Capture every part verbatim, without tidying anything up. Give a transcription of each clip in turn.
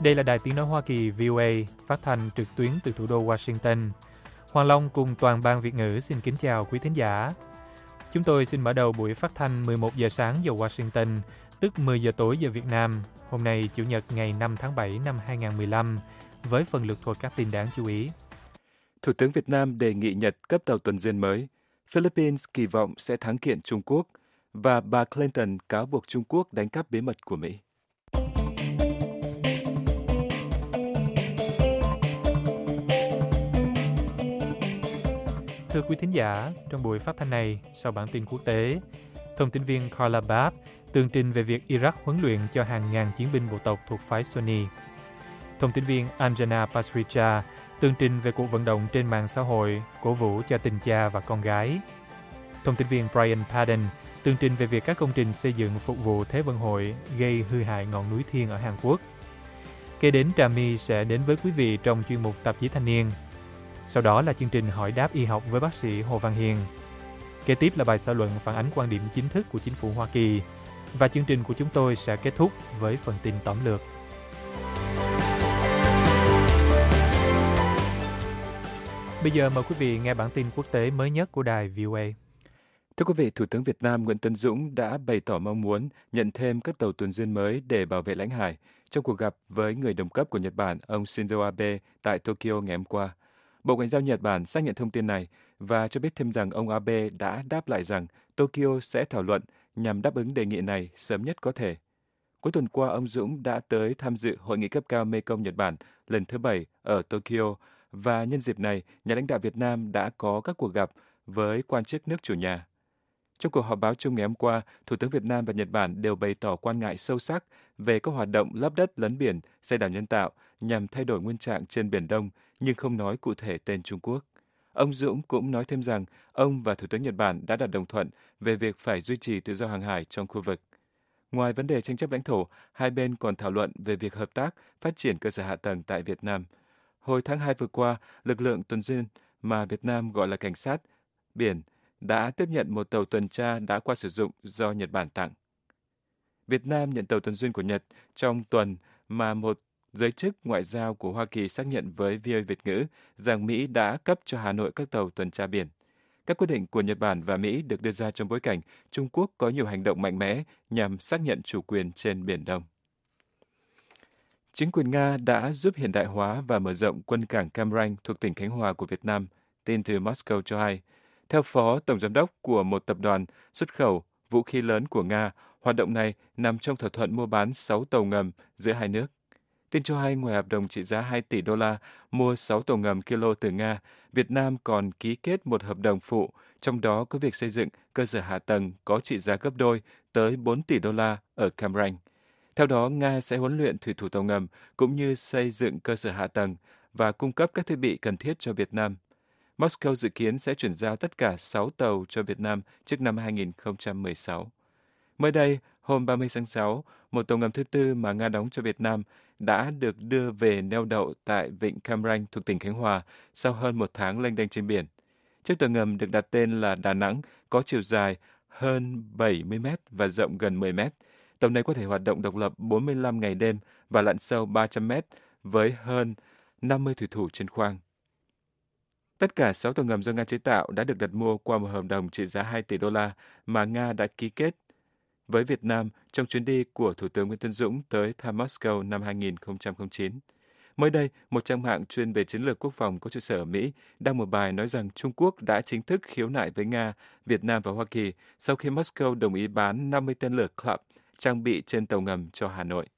Đây là Đài Tiếng nói Hoa Kỳ vê o a phát thanh trực tuyến từ thủ đô Washington. Hoàng Long cùng toàn ban Việt ngữ xin kính chào quý thính giả. Chúng tôi xin mở đầu buổi phát thanh mười một giờ sáng giờ Washington, tức mười giờ tối giờ Việt Nam. Hôm nay Chủ nhật ngày năm tháng bảy năm hai nghìn không trăm mười lăm với phần lược thuật các tin đáng chú ý. Thủ tướng Việt Nam đề nghị Nhật cấp tàu tuần duyên mới. Philippines kỳ vọng sẽ thắng kiện Trung Quốc. Và bà Clinton cáo buộc Trung Quốc đánh cắp bí mật của Mỹ. Thưa quý thính giả, trong buổi phát thanh này, sau bản tin quốc tế, thông tin viên Carla Babb tường trình về việc Iraq huấn luyện cho hàng ngàn chiến binh bộ tộc thuộc phái Sunni. Thông tin viên Anjana Pasricha tường trình về cuộc vận động trên mạng xã hội cổ vũ cho tình cha và con gái. Thông tin viên Brian Padden tường trình về việc các công trình xây dựng phục vụ Thế vận hội gây hư hại ngọn núi Thiên ở Hàn Quốc. Kế đến Trà My sẽ đến với quý vị trong chuyên mục Tạp chí Thanh niên. Sau đó là chương trình Hỏi đáp y học với bác sĩ Hồ Văn Hiền. Kế tiếp là bài xã luận phản ánh quan điểm chính thức của chính phủ Hoa Kỳ. Và chương trình của chúng tôi sẽ kết thúc với phần tin tóm lược. Bây giờ mời quý vị nghe bản tin quốc tế mới nhất của đài vê o a. Thưa quý vị, Thủ tướng Việt Nam Nguyễn Tấn Dũng đã bày tỏ mong muốn nhận thêm các tàu tuần duyên mới để bảo vệ lãnh hải trong cuộc gặp với người đồng cấp của Nhật Bản, ông Shinzo Abe tại Tokyo ngày hôm qua. Bộ Ngoại giao Nhật Bản xác nhận thông tin này và cho biết thêm rằng ông Abe đã đáp lại rằng Tokyo sẽ thảo luận nhằm đáp ứng đề nghị này sớm nhất có thể. Cuối tuần qua, ông Dũng đã tới tham dự hội nghị cấp cao Mekong Nhật Bản lần thứ bảy ở Tokyo và nhân dịp này, nhà lãnh đạo Việt Nam đã có các cuộc gặp với quan chức nước chủ nhà. Trong cuộc họp báo chung ngày hôm qua, Thủ tướng Việt Nam và Nhật Bản đều bày tỏ quan ngại sâu sắc về các hoạt động lấp đất lấn biển, xây đảo nhân tạo nhằm thay đổi nguyên trạng trên Biển Đông, nhưng không nói cụ thể tên Trung Quốc. Ông Dũng cũng nói thêm rằng ông và Thủ tướng Nhật Bản đã đạt đồng thuận về việc phải duy trì tự do hàng hải trong khu vực. Ngoài vấn đề tranh chấp lãnh thổ, hai bên còn thảo luận về việc hợp tác phát triển cơ sở hạ tầng tại Việt Nam. Hồi tháng hai vừa qua, lực lượng tuần duyên mà Việt Nam gọi là cảnh sát biển đã tiếp nhận một tàu tuần tra đã qua sử dụng do Nhật Bản tặng. Việt Nam nhận tàu tuần duyên của Nhật trong tuần mà một giới chức ngoại giao của Hoa Kỳ xác nhận với vê o a Việt ngữ rằng Mỹ đã cấp cho Hà Nội các tàu tuần tra biển. Các quyết định của Nhật Bản và Mỹ được đưa ra trong bối cảnh Trung Quốc có nhiều hành động mạnh mẽ nhằm xác nhận chủ quyền trên Biển Đông. Chính quyền Nga đã giúp hiện đại hóa và mở rộng quân cảng Cam Ranh thuộc tỉnh Khánh Hòa của Việt Nam, tin từ Moscow cho hay. Theo Phó Tổng Giám đốc của một tập đoàn xuất khẩu vũ khí lớn của Nga, hoạt động này nằm trong thỏa thuận mua bán sáu tàu ngầm giữa hai nước. Tin cho hay, ngoài hợp đồng trị giá hai tỷ đô la mua sáu tàu ngầm Kilo từ Nga, Việt Nam còn ký kết một hợp đồng phụ, trong đó có việc xây dựng cơ sở hạ tầng có trị giá gấp đôi tới bốn tỷ đô la ở Cam Ranh. Theo đó, Nga sẽ huấn luyện thủy thủ tàu ngầm cũng như xây dựng cơ sở hạ tầng và cung cấp các thiết bị cần thiết cho Việt Nam. Moscow dự kiến sẽ chuyển giao tất cả sáu tàu cho Việt Nam trước năm hai nghìn không trăm mười sáu. Mới đây, hôm ba mươi tháng sáu, một tàu ngầm thứ tư mà Nga đóng cho Việt Nam đã được đưa về neo đậu tại vịnh Cam Ranh thuộc tỉnh Khánh Hòa sau hơn một tháng lênh đênh trên biển. Chiếc tàu ngầm được đặt tên là Đà Nẵng, có chiều dài hơn bảy mươi mét và rộng gần mười mét. Tàu này có thể hoạt động độc lập bốn mươi lăm ngày đêm và lặn sâu ba trăm mét với hơn năm mươi thủy thủ trên khoang. Tất cả sáu tàu ngầm do Nga chế tạo đã được đặt mua qua một hợp đồng trị giá hai tỷ đô la mà Nga đã ký kết với Việt Nam trong chuyến đi của Thủ tướng Nguyễn Tấn Dũng tới thăm Moscow năm hai nghìn không trăm lẻ chín. Mới đây, một trang mạng chuyên về chiến lược quốc phòng có trụ sở ở Mỹ đăng một bài nói rằng Trung Quốc đã chính thức khiếu nại với Nga, Việt Nam và Hoa Kỳ sau khi Moscow đồng ý bán năm mươi tên lửa Club trang bị trên tàu ngầm cho Hà Nội.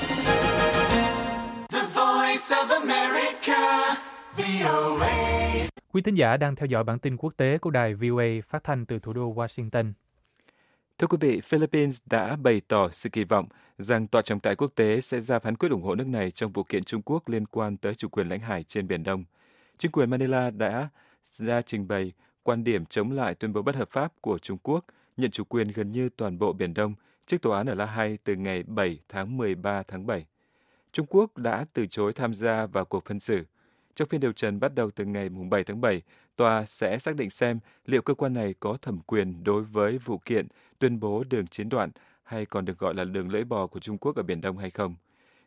The Voice of America, vê o a. Quý thính giả đang theo dõi bản tin quốc tế của đài vê o a phát thanh từ thủ đô Washington. Thưa quý vị, Philippines đã bày tỏ sự kỳ vọng rằng tòa trọng tài quốc tế sẽ ra phán quyết ủng hộ nước này trong vụ kiện Trung Quốc liên quan tới chủ quyền lãnh hải trên Biển Đông. Chính quyền Manila đã ra trình bày quan điểm chống lại tuyên bố bất hợp pháp của Trung Quốc nhận chủ quyền gần như toàn bộ Biển Đông trước tòa án ở La Hay từ ngày bảy tháng mười ba tháng bảy. Trung Quốc đã từ chối tham gia vào cuộc phân xử. Trong phiên điều trần bắt đầu từ ngày bảy tháng bảy, tòa sẽ xác định xem liệu cơ quan này có thẩm quyền đối với vụ kiện tuyên bố đường chín đoạn hay còn được gọi là đường lưỡi bò của Trung Quốc ở Biển Đông hay không.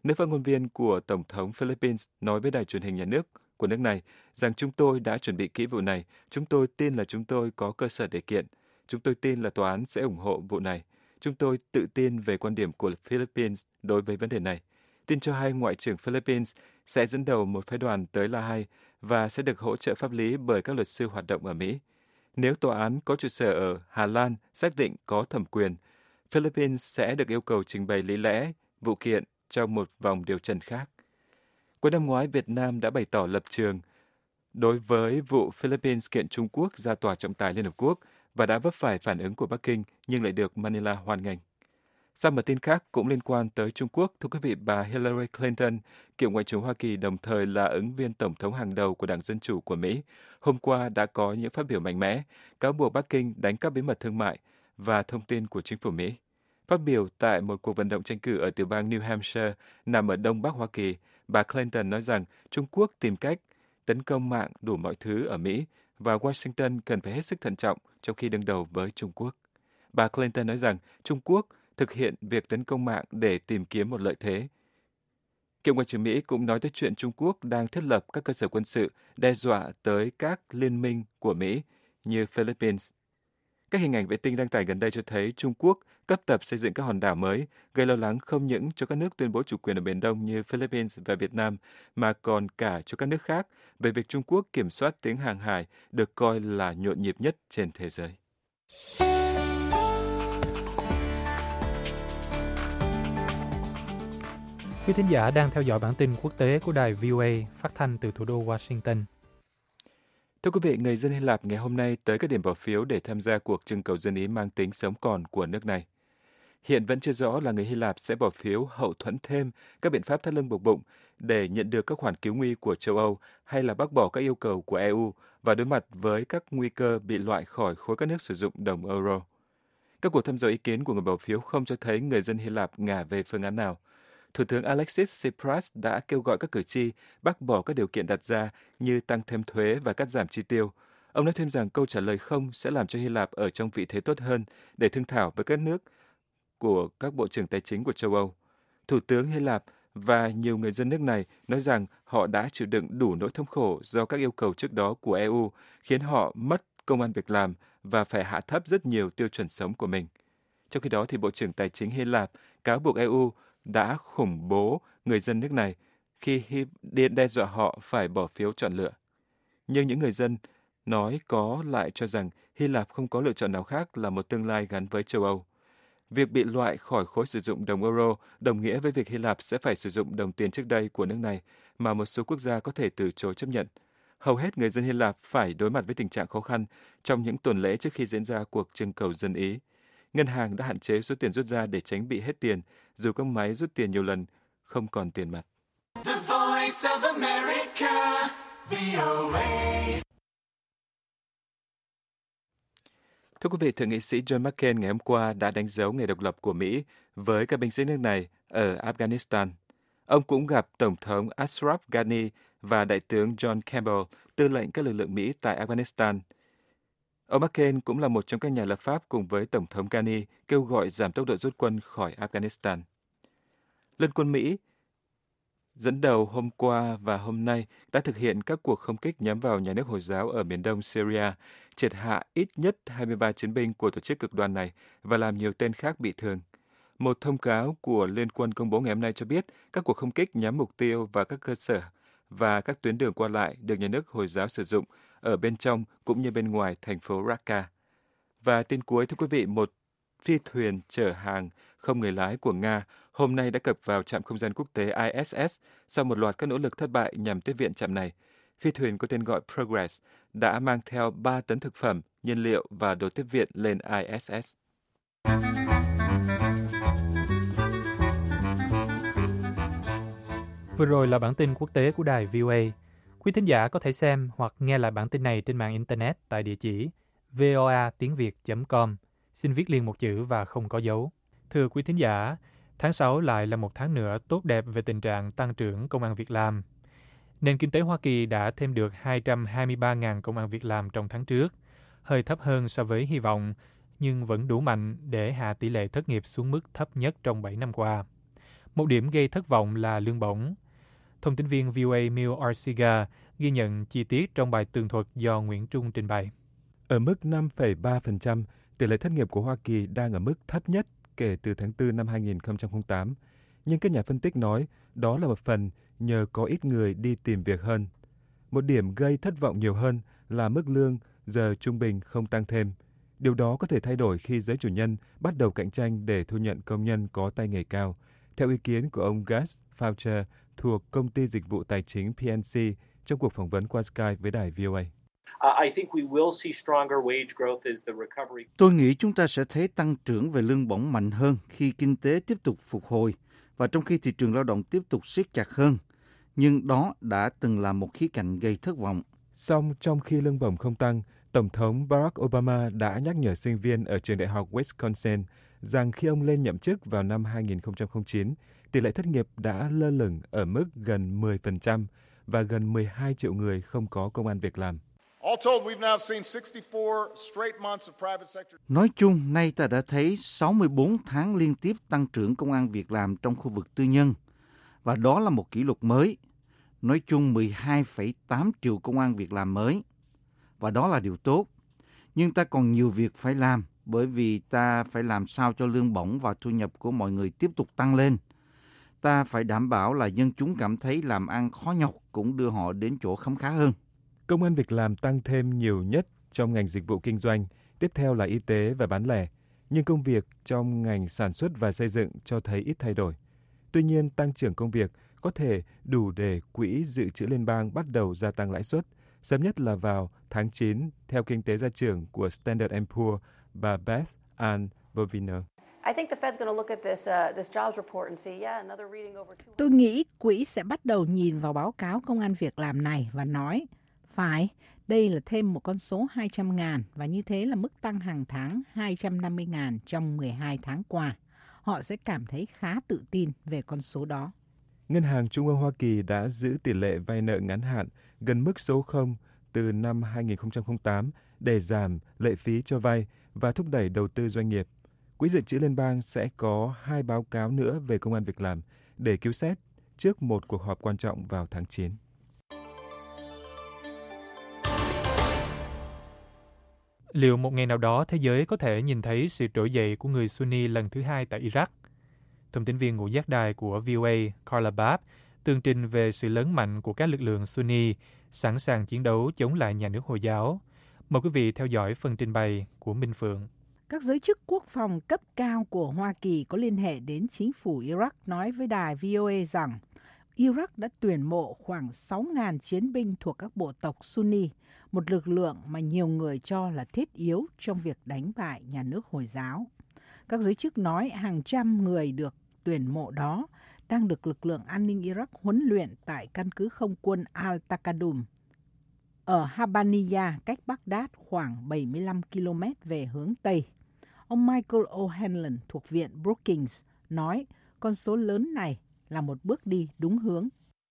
Nữ phát ngôn viên của Tổng thống Philippines nói với đài truyền hình nhà nước của nước này rằng chúng tôi đã chuẩn bị kỹ vụ này, chúng tôi tin là chúng tôi có cơ sở để kiện, chúng tôi tin là tòa án sẽ ủng hộ vụ này, chúng tôi tự tin về quan điểm của Philippines đối với vấn đề này. Tin cho hay Ngoại trưởng Philippines sẽ dẫn đầu một phái đoàn tới La Hay và sẽ được hỗ trợ pháp lý bởi các luật sư hoạt động ở Mỹ. Nếu tòa án có trụ sở ở Hà Lan xác định có thẩm quyền, Philippines sẽ được yêu cầu trình bày lý lẽ vụ kiện trong một vòng điều trần khác. Cuối năm ngoái, Việt Nam đã bày tỏ lập trường đối với vụ Philippines kiện Trung Quốc ra tòa trọng tài Liên Hợp Quốc và đã vấp phải phản ứng của Bắc Kinh nhưng lại được Manila hoan nghênh. Sang một tin khác cũng liên quan tới Trung Quốc, thưa quý vị, bà Hillary Clinton, cựu Ngoại trưởng Hoa Kỳ đồng thời là ứng viên Tổng thống hàng đầu của Đảng Dân Chủ của Mỹ, hôm qua đã có những phát biểu mạnh mẽ, cáo buộc Bắc Kinh đánh cắp bí mật thương mại và thông tin của chính phủ Mỹ. Phát biểu tại một cuộc vận động tranh cử ở tiểu bang New Hampshire nằm ở Đông Bắc Hoa Kỳ, bà Clinton nói rằng Trung Quốc tìm cách tấn công mạng đủ mọi thứ ở Mỹ và Washington cần phải hết sức thận trọng trong khi đương đầu với Trung Quốc. Bà Clinton nói rằng Trung Quốc thực hiện việc tấn công mạng để tìm kiếm một lợi thế. Cựu Ngoại trưởng Mỹ cũng nói tới chuyện Trung Quốc đang thiết lập các cơ sở quân sự đe dọa tới các liên minh của Mỹ như Philippines. Các hình ảnh vệ tinh đăng tải gần đây cho thấy Trung Quốc cấp tập xây dựng các hòn đảo mới, gây lo lắng không những cho các nước tuyên bố chủ quyền ở Biển Đông như Philippines và Việt Nam, mà còn cả cho các nước khác về việc Trung Quốc kiểm soát tuyến hàng hải được coi là nhộn nhịp nhất trên thế giới. Quý thính giả đang theo dõi bản tin quốc tế của đài vê o a phát thanh từ thủ đô Washington. Thưa quý vị, người dân Hy Lạp ngày hôm nay tới các điểm bỏ phiếu để tham gia cuộc trưng cầu dân ý mang tính sống còn của nước này. Hiện vẫn chưa rõ là người Hy Lạp sẽ bỏ phiếu hậu thuẫn thêm các biện pháp thắt lưng buộc bụng để nhận được các khoản cứu nguy của châu Âu hay là bác bỏ các yêu cầu của e u và đối mặt với các nguy cơ bị loại khỏi khối các nước sử dụng đồng euro. Các cuộc thăm dò ý kiến của người bỏ phiếu không cho thấy người dân Hy Lạp ngả về phương án nào. Thủ tướng Alexis Tsipras đã kêu gọi các cử tri bác bỏ các điều kiện đặt ra như tăng thêm thuế và cắt giảm chi tiêu. Ông nói thêm rằng câu trả lời không sẽ làm cho Hy Lạp ở trong vị thế tốt hơn để thương thảo với các nước của các bộ trưởng tài chính của châu Âu. Thủ tướng Hy Lạp và nhiều người dân nước này nói rằng họ đã chịu đựng đủ nỗi thống khổ do các yêu cầu trước đó của e u, khiến họ mất công ăn việc làm và phải hạ thấp rất nhiều tiêu chuẩn sống của mình. Trong khi đó, thì Bộ trưởng Tài chính Hy Lạp cáo buộc e u đã khủng bố người dân nước này khi đe dọa họ phải bỏ phiếu chọn lựa. Nhưng những người dân nói có lại cho rằng Hy Lạp không có lựa chọn nào khác là một tương lai gắn với châu Âu. Việc bị loại khỏi khối sử dụng đồng euro đồng nghĩa với việc Hy Lạp sẽ phải sử dụng đồng tiền trước đây của nước này mà một số quốc gia có thể từ chối chấp nhận. Hầu hết người dân Hy Lạp phải đối mặt với tình trạng khó khăn trong những tuần lễ trước khi diễn ra cuộc trưng cầu dân Ý. Ngân hàng đã hạn chế số tiền rút ra để tránh bị hết tiền, dù các máy rút tiền nhiều lần không còn tiền mặt. The Voice of America, vê o a. Thưa quý vị, Thượng nghị sĩ John McCain ngày hôm qua đã đánh dấu ngày độc lập của Mỹ với các binh sĩ nước này ở Afghanistan. Ông cũng gặp Tổng thống Ashraf Ghani và Đại tướng John Campbell, tư lệnh các lực lượng Mỹ tại Afghanistan. Ông McCain cũng là một trong các nhà lập pháp cùng với Tổng thống Ghani kêu gọi giảm tốc độ rút quân khỏi Afghanistan. Liên quân Mỹ dẫn đầu hôm qua và hôm nay đã thực hiện các cuộc không kích nhắm vào nhà nước Hồi giáo ở miền đông Syria, triệt hạ ít nhất hai mươi ba chiến binh của tổ chức cực đoan này và làm nhiều tên khác bị thương. Một thông cáo của Liên quân công bố ngày hôm nay cho biết các cuộc không kích nhắm mục tiêu vào các cơ sở và các tuyến đường qua lại được nhà nước Hồi giáo sử dụng ở bên trong cũng như bên ngoài thành phố Raqqa. Và tin cuối, thưa quý vị, một phi thuyền chở hàng không người lái của Nga hôm nay đã cập vào trạm không gian quốc tế i ét ét sau một loạt các nỗ lực thất bại nhằm tiếp viện trạm này. Phi thuyền có tên gọi Progress đã mang theo ba tấn thực phẩm, nhiên liệu và đồ tiếp viện lên i ét ét. Vừa rồi là bản tin quốc tế của đài vê o a. Quý thính giả có thể xem hoặc nghe lại bản tin này trên mạng Internet tại địa chỉ voa tiếng việt chấm com. Xin viết liền một chữ và không có dấu. Thưa quý thính giả, tháng sáu lại là một tháng nữa tốt đẹp về tình trạng tăng trưởng công ăn việc làm. Nền kinh tế Hoa Kỳ đã thêm được hai trăm hai mươi ba nghìn công ăn việc làm trong tháng trước, hơi thấp hơn so với hy vọng, nhưng vẫn đủ mạnh để hạ tỷ lệ thất nghiệp xuống mức thấp nhất trong bảy năm qua. Một điểm gây thất vọng là lương bổng. Thông tin viên vê o a Mil Arsiga ghi nhận chi tiết trong bài tường thuật do Nguyễn Trung trình bày. Ở mức năm phẩy ba phần trăm, tỷ lệ thất nghiệp của Hoa Kỳ đang ở mức thấp nhất kể từ tháng tư năm hai nghìn không trăm lẻ tám. Nhưng các nhà phân tích nói đó là một phần nhờ có ít người đi tìm việc hơn. Một điểm gây thất vọng nhiều hơn là mức lương giờ trung bình không tăng thêm. Điều đó có thể thay đổi khi giới chủ nhân bắt đầu cạnh tranh để thu nhận công nhân có tay nghề cao, theo ý kiến của ông Gus Faucher thuộc công ty dịch vụ tài chính pê en xê trong cuộc phỏng vấn qua Skype với đài vê o a. Tôi nghĩ chúng ta sẽ thấy tăng trưởng về lương bổng mạnh hơn khi kinh tế tiếp tục phục hồi và trong khi thị trường lao động tiếp tục siết chặt hơn. Nhưng đó đã từng là một khía cạnh gây thất vọng. Song trong khi lương bổng không tăng, Tổng thống Barack Obama đã nhắc nhở sinh viên ở trường đại học Wisconsin rằng khi ông lên nhậm chức vào năm hai nghìn không trăm lẻ chín, tỷ lệ thất nghiệp đã lơ lửng ở mức gần mười phần trăm và gần mười hai triệu người không có công ăn việc làm. Nói chung, nay ta đã thấy sáu mươi bốn tháng liên tiếp tăng trưởng công ăn việc làm trong khu vực tư nhân, và đó là một kỷ lục mới. Nói chung mười hai phẩy tám triệu công ăn việc làm mới, và đó là điều tốt. Nhưng ta còn nhiều việc phải làm, bởi vì ta phải làm sao cho lương bổng và thu nhập của mọi người tiếp tục tăng lên. Ta phải đảm bảo là dân chúng cảm thấy làm ăn khó nhọc cũng đưa họ đến chỗ khấm khá hơn. Công ăn việc làm tăng thêm nhiều nhất trong ngành dịch vụ kinh doanh, tiếp theo là y tế và bán lẻ. Nhưng công việc trong ngành sản xuất và xây dựng cho thấy ít thay đổi. Tuy nhiên, tăng trưởng công việc có thể đủ để quỹ dự trữ liên bang bắt đầu gia tăng lãi suất, sớm nhất là vào tháng chín, theo kinh tế gia trưởng của Standard and Poor's bà Beth Ann Bovino. Tôi nghĩ quỹ sẽ bắt đầu nhìn vào báo cáo công ăn việc làm này và nói, phải, đây là thêm một con số hai trăm ngàn và như thế là mức tăng hàng tháng hai trăm năm mươi ngàn trong mười hai tháng qua. Họ sẽ cảm thấy khá tự tin về con số đó. Ngân hàng Trung ương Hoa Kỳ đã giữ tỷ lệ vay nợ ngắn hạn gần mức số không từ năm hai nghìn không trăm lẻ tám để giảm lệ phí cho vay và thúc đẩy đầu tư doanh nghiệp. Quỹ dự trữ liên bang sẽ có hai báo cáo nữa về công ăn việc làm để cứu xét trước một cuộc họp quan trọng vào tháng chín. Liệu một ngày nào đó thế giới có thể nhìn thấy sự trỗi dậy của người Sunni lần thứ hai tại Iraq? Thông tin viên ngũ giác đài của vê o a Carla Babb tường trình về sự lớn mạnh của các lực lượng Sunni sẵn sàng chiến đấu chống lại nhà nước Hồi giáo. Mời quý vị theo dõi phần trình bày của Minh Phượng. Các giới chức quốc phòng cấp cao của Hoa Kỳ có liên hệ đến chính phủ Iraq nói với đài vê o a rằng Iraq đã tuyển mộ khoảng sáu nghìn chiến binh thuộc các bộ tộc Sunni, một lực lượng mà nhiều người cho là thiết yếu trong việc đánh bại nhà nước Hồi giáo. Các giới chức nói hàng trăm người được tuyển mộ đó đang được lực lượng an ninh Iraq huấn luyện tại căn cứ không quân Al-Taqadum ở Habaniya, cách Baghdad khoảng bảy mươi lăm ki lô mét về hướng Tây. Ông Michael O'Hanlon thuộc Viện Brookings nói con số lớn này là một bước đi đúng hướng.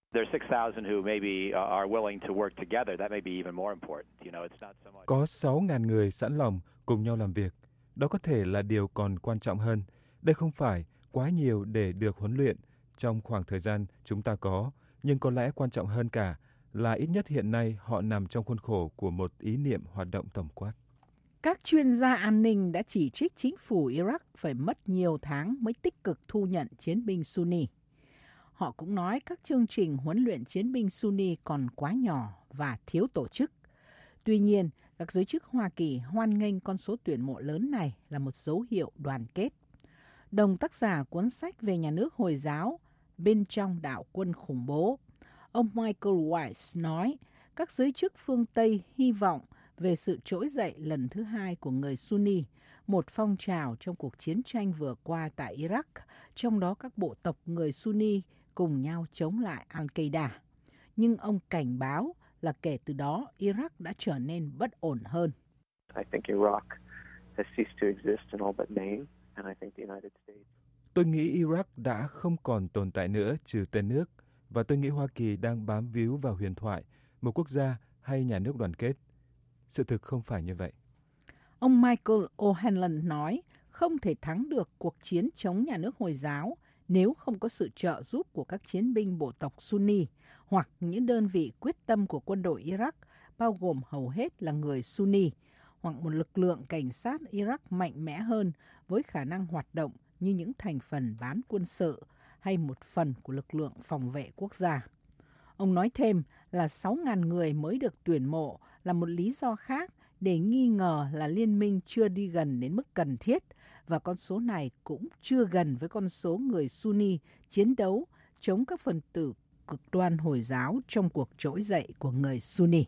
Có sáu nghìn người sẵn lòng cùng nhau làm việc. Đó có thể là điều còn quan trọng hơn. Đây không phải quá nhiều để được huấn luyện trong khoảng thời gian chúng ta có, nhưng có lẽ quan trọng hơn cả là ít nhất hiện nay họ nằm trong khuôn khổ của một ý niệm hoạt động tổng quát. Các chuyên gia an ninh đã chỉ trích chính phủ Iraq phải mất nhiều tháng mới tích cực thu nhận chiến binh Sunni. Họ cũng nói các chương trình huấn luyện chiến binh Sunni còn quá nhỏ và thiếu tổ chức. Tuy nhiên, các giới chức Hoa Kỳ hoan nghênh con số tuyển mộ lớn này là một dấu hiệu đoàn kết. Đồng tác giả cuốn sách về nhà nước Hồi giáo bên trong đạo quân khủng bố, ông Michael Weiss nói các giới chức phương Tây hy vọng về sự trỗi dậy lần thứ hai của người Sunni, một phong trào trong cuộc chiến tranh vừa qua tại Iraq, trong đó các bộ tộc người Sunni cùng nhau chống lại Al-Qaeda. Nhưng ông cảnh báo là kể từ đó Iraq đã trở nên bất ổn hơn. Tôi nghĩ Iraq đã không còn tồn tại nữa trừ tên nước, và tôi nghĩ Hoa Kỳ đang bám víu vào huyền thoại, một quốc gia hay nhà nước đoàn kết. Sự thực không phải như vậy. Ông Michael O'Hanlon nói không thể thắng được cuộc chiến chống nhà nước Hồi giáo Nếu không có sự trợ giúp của các chiến binh bộ tộc Sunni hoặc những đơn vị quyết tâm của quân đội Iraq, bao gồm hầu hết là người Sunni, hoặc một lực lượng cảnh sát Iraq mạnh mẽ hơn với khả năng hoạt động như những thành phần bán quân sự hay một phần của lực lượng phòng vệ quốc gia. Ông nói thêm là sáu nghìn người mới được tuyển mộ là một lý do khác để nghi ngờ là liên minh chưa đi gần đến mức cần thiết, và con số này cũng chưa gần với con số người Sunni chiến đấu chống các phần tử cực đoan Hồi giáo trong cuộc trỗi dậy của người Sunni.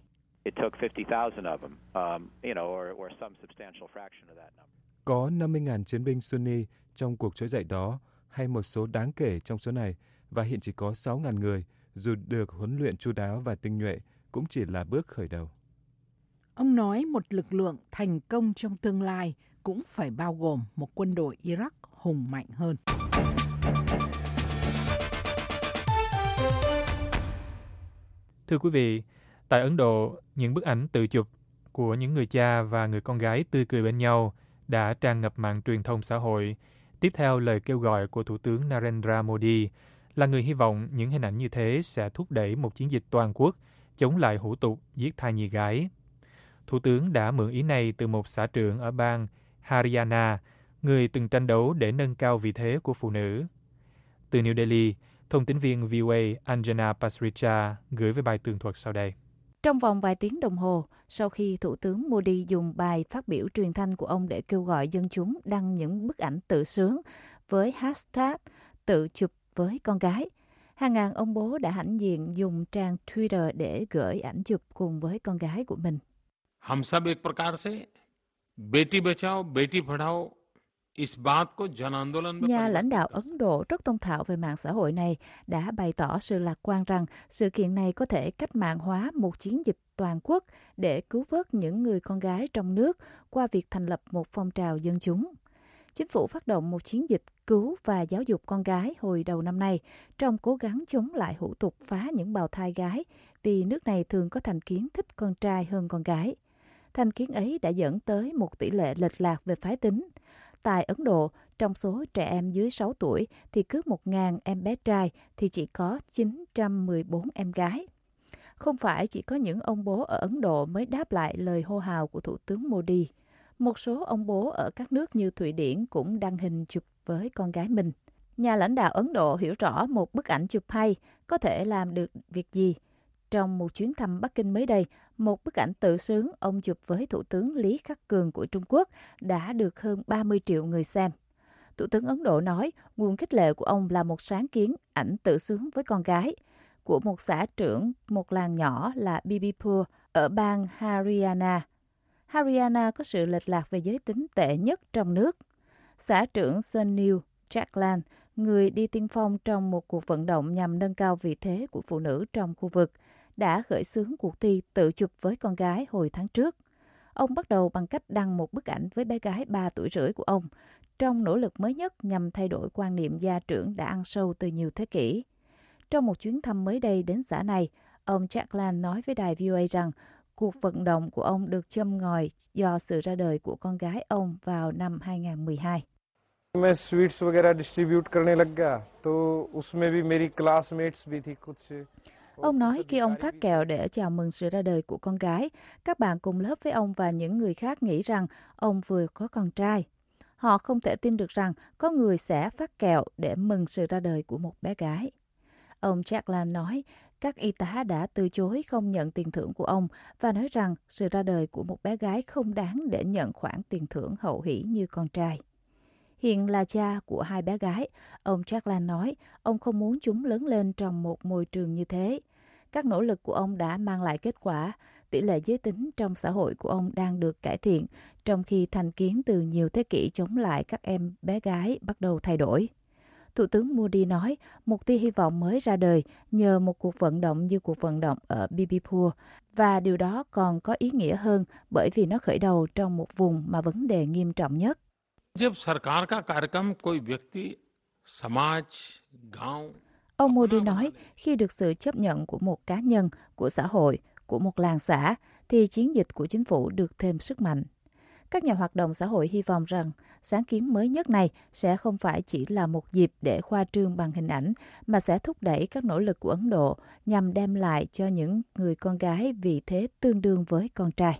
Có năm mươi nghìn chiến binh Sunni trong cuộc trỗi dậy đó, hay một số đáng kể trong số này, và hiện chỉ có sáu nghìn người, dù được huấn luyện chu đáo và tinh nhuệ, cũng chỉ là bước khởi đầu. Ông nói một lực lượng thành công trong tương lai cũng phải bao gồm một quân đội Iraq hùng mạnh hơn. Thưa quý vị, tại Ấn Độ, những bức ảnh tự chụp của những người cha và người con gái tươi cười bên nhau đã tràn ngập mạng truyền thông xã hội. Tiếp theo lời kêu gọi của Thủ tướng Narendra Modi là người hy vọng những hình ảnh như thế sẽ thúc đẩy một chiến dịch toàn quốc chống lại hủ tục giết thai nhi gái. Thủ tướng đã mượn ý này từ một xã trưởng ở bang Haryana, người từng tranh đấu để nâng cao vị thế của phụ nữ. Từ New Delhi, thông tấn viên vê o a Anjana Pasricha gửi với bài tường thuật sau đây. Trong vòng vài tiếng đồng hồ, sau khi Thủ tướng Modi dùng bài phát biểu truyền thanh của ông để kêu gọi dân chúng đăng những bức ảnh tự sướng với hashtag tự chụp với con gái, hàng ngàn ông bố đã hãnh diện dùng trang Twitter để gửi ảnh chụp cùng với con gái của mình. हम सब एक प्रकार से बेटी बचाओ बेटी पढ़ाओ इस बात को जन आंदोलन में Nhà lãnh đạo Ấn Độ rất thông thạo về mạng xã hội này đã bày tỏ sự lạc quan rằng sự kiện này có thể cách mạng hóa một chiến dịch toàn quốc để cứu vớt những người con gái trong nước qua việc thành lập một phong trào dân chúng. Chính phủ phát động một chiến dịch cứu và giáo dục con gái hồi đầu năm nay trong cố gắng chống lại hủ tục phá những bào thai gái, vì nước này thường có thành kiến thích con trai hơn con gái. Thành kiến ấy đã dẫn tới một tỷ lệ lệch lạc về phái tính. Tại Ấn Độ, trong số trẻ em dưới sáu tuổi thì cứ một nghìn em bé trai thì chỉ có chín trăm mười bốn em gái. Không phải chỉ có những ông bố ở Ấn Độ mới đáp lại lời hô hào của Thủ tướng Modi. Một số ông bố ở các nước như Thụy Điển cũng đăng hình chụp với con gái mình. Nhà lãnh đạo Ấn Độ hiểu rõ một bức ảnh chụp hay có thể làm được việc gì. Trong một chuyến thăm Bắc Kinh mới đây, một bức ảnh tự sướng ông chụp với Thủ tướng Lý Khắc Cường của Trung Quốc đã được hơn ba mươi triệu người xem. Thủ tướng Ấn Độ nói nguồn khích lệ của ông là một sáng kiến ảnh tự sướng với con gái của một xã trưởng một làng nhỏ là Bibipur ở bang Haryana. Haryana có sự lệch lạc về giới tính tệ nhất trong nước. Xã trưởng Sunil Chaklan, người đi tiên phong trong một cuộc vận động nhằm nâng cao vị thế của phụ nữ trong khu vực, đã khởi xướng cuộc thi tự chụp với con gái hồi tháng trước. Ông bắt đầu bằng cách đăng một bức ảnh với bé gái ba tuổi rưỡi của ông, trong nỗ lực mới nhất nhằm thay đổi quan niệm gia trưởng đã ăn sâu từ nhiều thế kỷ. Trong một chuyến thăm mới đây đến xã này, ông Chaklan nói với đài vê o a rằng cuộc vận động của ông được châm ngòi do sự ra đời của con gái ông vào năm hai nghìn không trăm mười hai. मैं sweets वगैरह distribute करने लग गया तो उसमें भी मेरी क्लासमेट्स भी थी कुछ. Ông nói khi ông phát kẹo để chào mừng sự ra đời của con gái, các bạn cùng lớp với ông và những người khác nghĩ rằng ông vừa có con trai. Họ không thể tin được rằng có người sẽ phát kẹo để mừng sự ra đời của một bé gái. Ông Chaklan nói các y tá đã từ chối không nhận tiền thưởng của ông và nói rằng sự ra đời của một bé gái không đáng để nhận khoản tiền thưởng hậu hỷ như con trai. Hiện là cha của hai bé gái, ông Chaklan nói ông không muốn chúng lớn lên trong một môi trường như thế. Các nỗ lực của ông đã mang lại kết quả. Tỷ lệ giới tính trong xã hội của ông đang được cải thiện, trong khi thành kiến từ nhiều thế kỷ chống lại các em bé gái bắt đầu thay đổi. Thủ tướng Modi nói một tia hy vọng mới ra đời nhờ một cuộc vận động như cuộc vận động ở Bibipur, và điều đó còn có ý nghĩa hơn bởi vì nó khởi đầu trong một vùng mà vấn đề nghiêm trọng nhất. Ông Modi nói khi được sự chấp nhận của một cá nhân, của xã hội, của một làng xã, thì chiến dịch của chính phủ được thêm sức mạnh. Các nhà hoạt động xã hội hy vọng rằng sáng kiến mới nhất này sẽ không phải chỉ là một dịp để khoa trương bằng hình ảnh, mà sẽ thúc đẩy các nỗ lực của Ấn Độ nhằm đem lại cho những người con gái vị thế tương đương với con trai.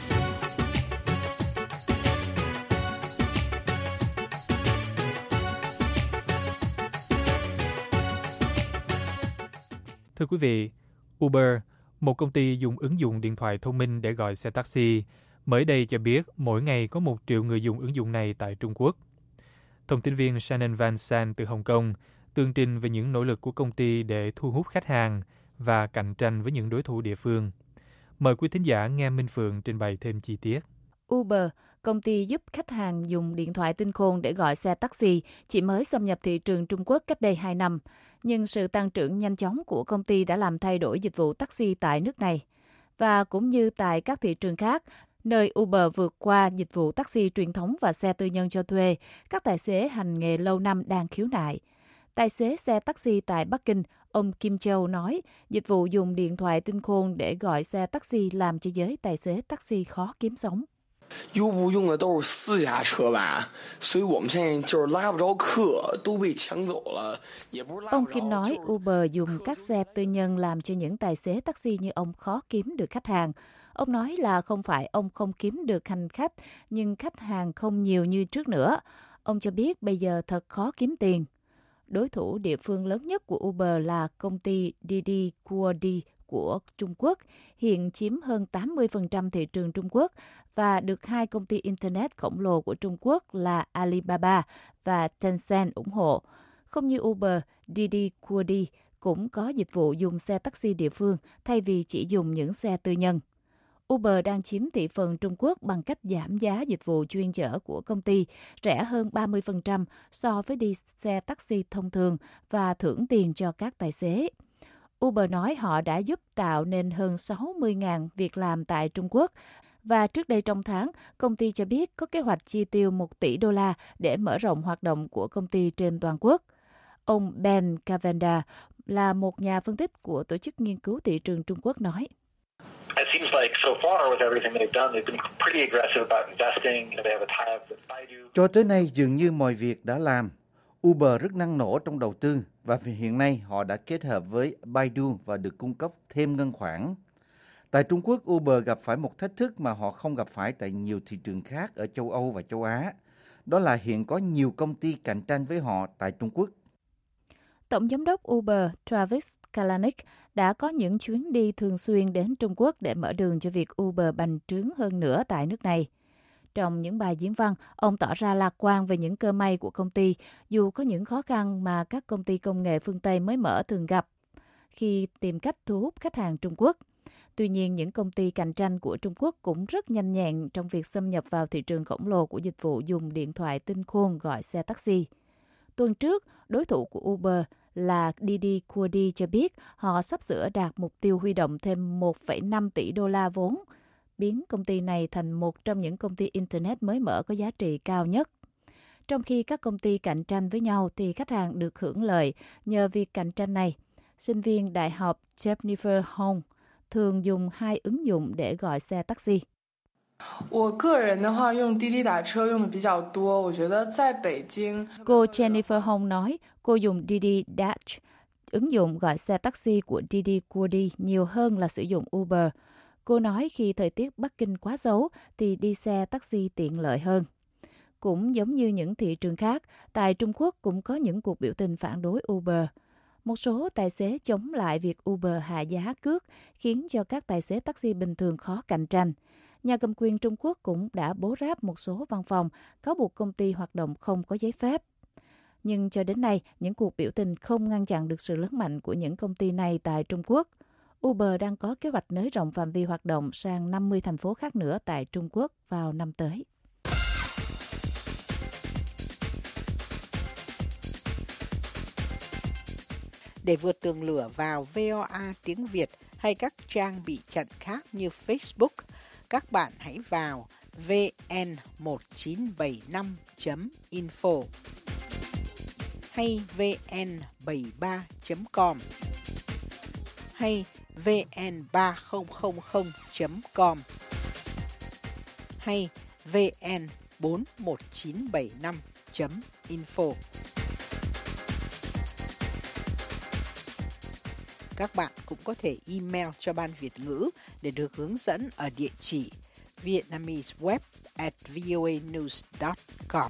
Thưa quý vị, Uber, một công ty dùng ứng dụng điện thoại thông minh để gọi xe taxi, mới đây cho biết mỗi ngày có một triệu người dùng ứng dụng này tại Trung Quốc. Thông tin viên Shannon Van San từ Hồng Kông tường trình về những nỗ lực của công ty để thu hút khách hàng và cạnh tranh với những đối thủ địa phương. Mời quý thính giả nghe Minh Phượng trình bày thêm chi tiết. Uber, công ty giúp khách hàng dùng điện thoại tinh khôn để gọi xe taxi, chỉ mới xâm nhập thị trường Trung Quốc cách đây hai năm. Nhưng sự tăng trưởng nhanh chóng của công ty đã làm thay đổi dịch vụ taxi tại nước này. Và cũng như tại các thị trường khác, nơi Uber vượt qua dịch vụ taxi truyền thống và xe tư nhân cho thuê, các tài xế hành nghề lâu năm đang khiếu nại. Tài xế xe taxi tại Bắc Kinh, ông Kim Châu nói, dịch vụ dùng điện thoại tinh khôn để gọi xe taxi làm cho giới tài xế taxi khó kiếm sống. 优步用的都是私家车吧，所以我们现在就是拉不着客，都被抢走了，也不是拉不着。 Ông Kim nói Uber dùng các xe tư nhân làm cho những tài xế taxi như ông khó kiếm được khách hàng. Ông nói là không phải ông không kiếm được hành khách, nhưng khách hàng không nhiều như trước nữa. Ông cho biết bây giờ thật khó kiếm tiền. Đối thủ địa phương lớn nhất của Uber là công ty Didi Kuodi của Trung Quốc, hiện chiếm hơn tám mươi phần trăm thị trường Trung Quốc và được hai công ty Internet khổng lồ của Trung Quốc là Alibaba và Tencent ủng hộ. Không như Uber, Didi Kuodi cũng có dịch vụ dùng xe taxi địa phương thay vì chỉ dùng những xe tư nhân. Uber đang chiếm thị phần Trung Quốc bằng cách giảm giá dịch vụ chuyên chở của công ty, rẻ hơn ba mươi phần trăm so với đi xe taxi thông thường và thưởng tiền cho các tài xế. Uber nói họ đã giúp tạo nên hơn sáu mươi nghìn việc làm tại Trung Quốc. Và trước đây trong tháng, công ty cho biết có kế hoạch chi tiêu một tỷ đô la để mở rộng hoạt động của công ty trên toàn quốc. Ông Ben Cavenda là một nhà phân tích của Tổ chức Nghiên cứu Thị trường Trung Quốc nói. Cho tới nay, dường như mọi việc đã làm. Uber rất năng nổ trong đầu tư và hiện nay họ đã kết hợp với Baidu và được cung cấp thêm ngân khoản. Tại Trung Quốc, Uber gặp phải một thách thức mà họ không gặp phải tại nhiều thị trường khác ở châu Âu và châu Á. Đó là hiện có nhiều công ty cạnh tranh với họ tại Trung Quốc. Tổng giám đốc Uber Travis Kalanick đã có những chuyến đi thường xuyên đến Trung Quốc để mở đường cho việc Uber bành trướng hơn nữa tại nước này. Trong những bài diễn văn, ông tỏ ra lạc quan về những cơ may của công ty, dù có những khó khăn mà các công ty công nghệ phương Tây mới mở thường gặp khi tìm cách thu hút khách hàng Trung Quốc. Tuy nhiên, những công ty cạnh tranh của Trung Quốc cũng rất nhanh nhẹn trong việc xâm nhập vào thị trường khổng lồ của dịch vụ dùng điện thoại tinh khôn gọi xe taxi. Tuần trước, đối thủ của Uber là Didi Kuodi cho biết họ sắp sửa đạt mục tiêu huy động thêm một phẩy năm tỷ đô la vốn, biến công ty này thành một trong những công ty Internet mới mở có giá trị cao nhất. Trong khi các công ty cạnh tranh với nhau thì khách hàng được hưởng lợi nhờ việc cạnh tranh này. Sinh viên Đại học Jennifer Hong thường dùng hai ứng dụng để gọi xe taxi. Cô Jennifer Hong nói cô dùng Didi Dash, ứng dụng gọi xe taxi của Didi Kuodi nhiều hơn là sử dụng Uber. Cô nói khi thời tiết Bắc Kinh quá xấu thì đi xe taxi tiện lợi hơn. Cũng giống như những thị trường khác, tại Trung Quốc cũng có những cuộc biểu tình phản đối Uber. Một số tài xế chống lại việc Uber hạ giá cước, khiến cho các tài xế taxi bình thường khó cạnh tranh. Nhà cầm quyền Trung Quốc cũng đã bố ráp một số văn phòng, cáo buộc công ty hoạt động không có giấy phép. Nhưng cho đến nay, những cuộc biểu tình không ngăn chặn được sự lớn mạnh của những công ty này tại Trung Quốc. Uber đang có kế hoạch nới rộng phạm vi hoạt động sang năm mươi thành phố khác nữa tại Trung Quốc vào năm tới. Để vượt tường lửa vào vê o a tiếng Việt hay các trang bị chặn khác như Facebook, các bạn hãy vào vê en một chín bảy năm chấm info hay vê en bảy ba chấm com hay vê en ba không không không chấm com hay vn bốn một chín bảy năm chấm info. Các bạn cũng có thể email cho Ban Việt ngữ để được hướng dẫn ở địa chỉ vietnameseweb at voanews dot com.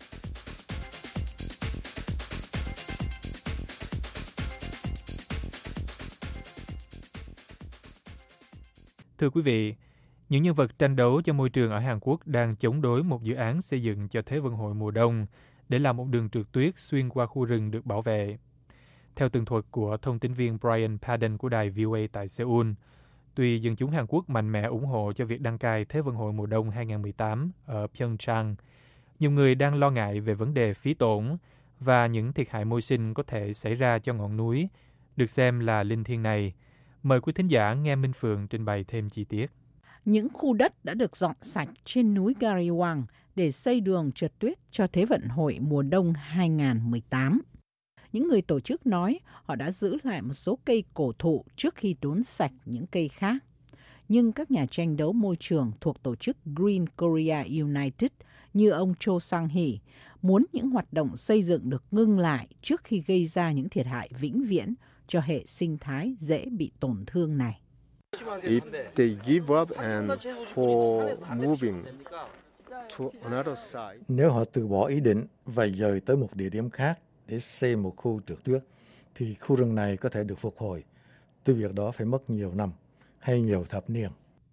Thưa quý vị, những nhân vật tranh đấu cho môi trường ở Hàn Quốc đang chống đối một dự án xây dựng cho Thế vận hội mùa đông để làm một đường trượt tuyết xuyên qua khu rừng được bảo vệ. Theo tường thuật của thông tin viên Brian Padden của đài vê o a tại Seoul, tuy dân chúng Hàn Quốc mạnh mẽ ủng hộ cho việc đăng cai Thế vận hội mùa đông hai không một tám ở Pyeongchang, nhiều người đang lo ngại về vấn đề phí tổn và những thiệt hại môi sinh có thể xảy ra cho ngọn núi, được xem là linh thiêng này. Mời quý thính giả nghe Minh Phượng trình bày thêm chi tiết. Những khu đất đã được dọn sạch trên núi Gariwang để xây đường trượt tuyết cho Thế vận hội mùa đông hai không một tám. Những người tổ chức nói họ đã giữ lại một số cây cổ thụ trước khi đốn sạch những cây khác. Nhưng các nhà tranh đấu môi trường thuộc tổ chức Green Korea United như ông Cho Sang-hee muốn những hoạt động xây dựng được ngưng lại trước khi gây ra những thiệt hại vĩnh viễn cho hệ sinh thái dễ bị tổn thương này. If they give up and for moving to another side. Nếu họ từ bỏ ý định và dời tới một địa điểm khác để xây một khu trượt tuyết, thì khu rừng này có thể được phục hồi. Tuy việc đó phải mất nhiều năm hay nhiều thập niên.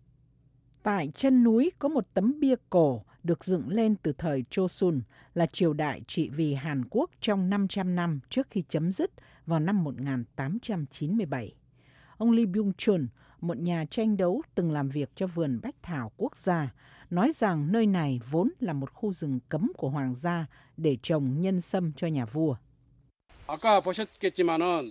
Tại chân núi có một tấm bia cổ được dựng lên từ thời Chosun, là triều đại trị vì Hàn Quốc trong năm trăm năm trước khi chấm dứt vào năm một nghìn tám trăm chín mươi bảy. Ông Lee Byung-chul, một nhà tranh đấu từng làm việc cho vườn bách thảo quốc gia, nói rằng nơi này vốn là một khu rừng cấm của hoàng gia để trồng nhân sâm cho nhà vua. 아까 보셨겠지만은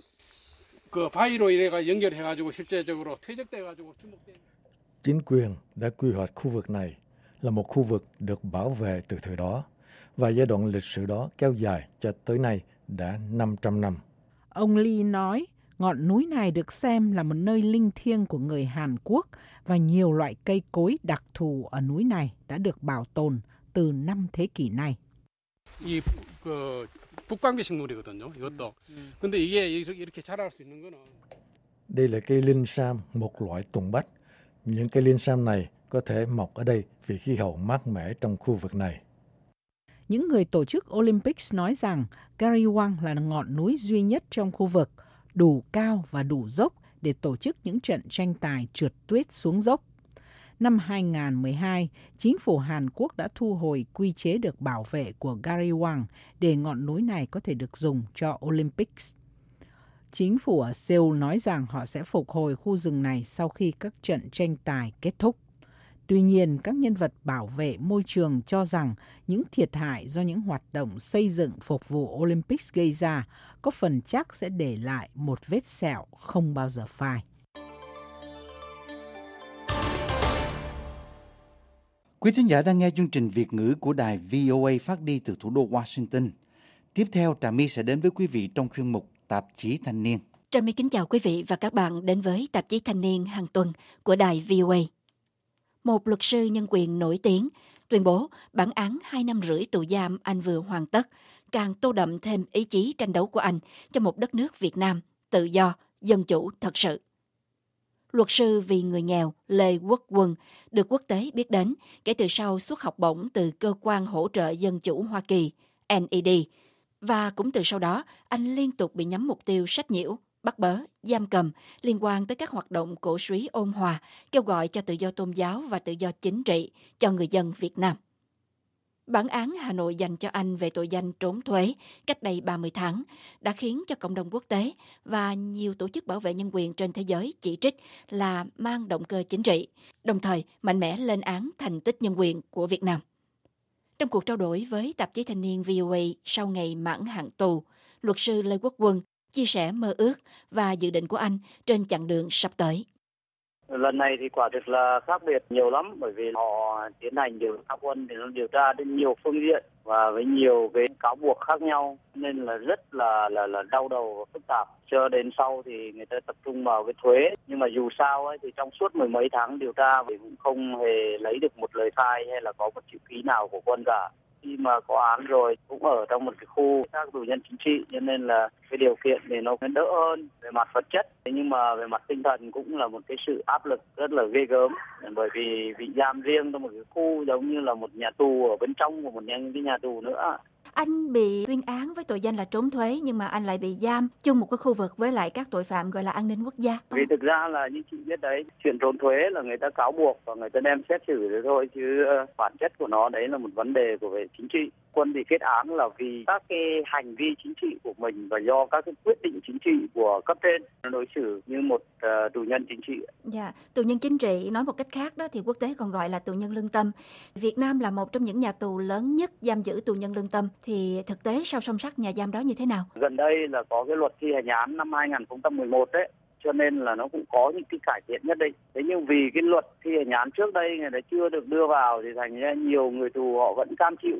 그 바위로 이래가 연결해가지고 실제적으로 퇴적돼가지고 주목된. Chính quyền đã quy hoạch khu vực này là một khu vực được bảo vệ từ thời đó, và giai đoạn lịch sử đó kéo dài cho tới nay đã năm trăm năm. Ông Lee nói ngọn núi này được xem là một nơi linh thiêng của người Hàn Quốc và nhiều loại cây cối đặc thù ở núi này đã được bảo tồn từ năm thế kỷ nay. 이 그 북광계 식물이거든요. 이것도. 근데 이게 이렇게 자랄 수 있는 거는. Đây là cây linh sam, một loại tùng bách. Những cây linh sam này có thể mọc ở đây vì khí hậu mát mẻ trong khu vực này. Những người tổ chức Olympics nói rằng Gariwang là ngọn núi duy nhất trong khu vực, đủ cao và đủ dốc để tổ chức những trận tranh tài trượt tuyết xuống dốc. Năm hai không một hai, chính phủ Hàn Quốc đã thu hồi quy chế được bảo vệ của Gariwang để ngọn núi này có thể được dùng cho Olympics. Chính phủ ở Seoul nói rằng họ sẽ phục hồi khu rừng này sau khi các trận tranh tài kết thúc. Tuy nhiên, các nhân vật bảo vệ môi trường cho rằng những thiệt hại do những hoạt động xây dựng phục vụ Olympics gây ra có phần chắc sẽ để lại một vết sẹo không bao giờ phai. Quý thính giả đang nghe chương trình Việt ngữ của đài vê o a phát đi từ thủ đô Washington. Tiếp theo, Trà My sẽ đến với quý vị trong chuyên mục Tạp chí Thanh niên. Trà My kính chào quý vị và các bạn đến với Tạp chí Thanh niên hàng tuần của đài vê o a. Một luật sư nhân quyền nổi tiếng tuyên bố bản án hai năm rưỡi tù giam anh vừa hoàn tất, càng tô đậm thêm ý chí tranh đấu của anh cho một đất nước Việt Nam tự do, dân chủ thật sự. Luật sư vì người nghèo Lê Quốc Quân được quốc tế biết đến kể từ sau suất học bổng từ Cơ quan Hỗ trợ Dân chủ Hoa Kỳ N E D, và cũng từ sau đó anh liên tục bị nhắm mục tiêu sách nhiễu, bắt bớ, giam cầm liên quan tới các hoạt động cổ súy ôn hòa, kêu gọi cho tự do tôn giáo và tự do chính trị cho người dân Việt Nam. Bản án Hà Nội dành cho anh về tội danh trốn thuế cách đây ba mươi tháng đã khiến cho cộng đồng quốc tế và nhiều tổ chức bảo vệ nhân quyền trên thế giới chỉ trích là mang động cơ chính trị, đồng thời mạnh mẽ lên án thành tích nhân quyền của Việt Nam. Trong cuộc trao đổi với tạp chí Thanh niên vê o a sau ngày mãn hạn tù, luật sư Lê Quốc Quân chia sẻ mơ ước và dự định của anh trên chặng đường sắp tới. Lần này thì quả thực là khác biệt nhiều lắm, bởi vì họ tiến hành điều tra quân thì nó điều tra đến nhiều phương diện và với nhiều cái cáo buộc khác nhau, nên là rất là là là đau đầu và phức tạp. Cho đến sau thì người ta tập trung vào cái thuế, nhưng mà dù sao ấy thì trong suốt mười mấy tháng điều tra thì cũng không hề lấy được một lời khai hay là có một chữ ký nào của quân cả. Khi mà có án rồi cũng ở trong một cái khu các tù nhân chính trị, cho nên là cái điều kiện thì nó đỡ hơn về mặt vật chất, nhưng mà về mặt tinh thần cũng là một cái sự áp lực rất là ghê gớm, bởi vì bị giam riêng trong một cái khu giống như là một nhà tù ở bên trong của một cái nhà tù nữa. Anh bị tuyên án với tội danh là trốn thuế, nhưng mà anh lại bị giam chung một cái khu vực với lại các tội phạm gọi là an ninh quốc gia. Vì thực ra là như chị biết đấy, chuyện trốn thuế là người ta cáo buộc và người ta đem xét xử đấy thôi, chứ bản chất của nó đấy là một vấn đề của về chính trị. Quân bị kết án là vì các cái hành vi chính trị của mình và do các cái quyết định chính trị của cấp trên đối xử như một uh, tù nhân chính trị. Dạ, tù nhân chính trị nói một cách khác đó thì quốc tế còn gọi là tù nhân lương tâm. Việt Nam là một trong những nhà tù lớn nhất giam giữ tù nhân lương tâm, thì thực tế sau song sắt nhà giam đó như thế nào? Gần đây là có cái luật thi hành án năm hai không một một đấy, cho nên là nó cũng có những cái cải thiện nhất định. Thế nhưng vì cái luật thi hành án trước đây người ta chưa được đưa vào thì thành ra nhiều người tù họ vẫn cam chịu.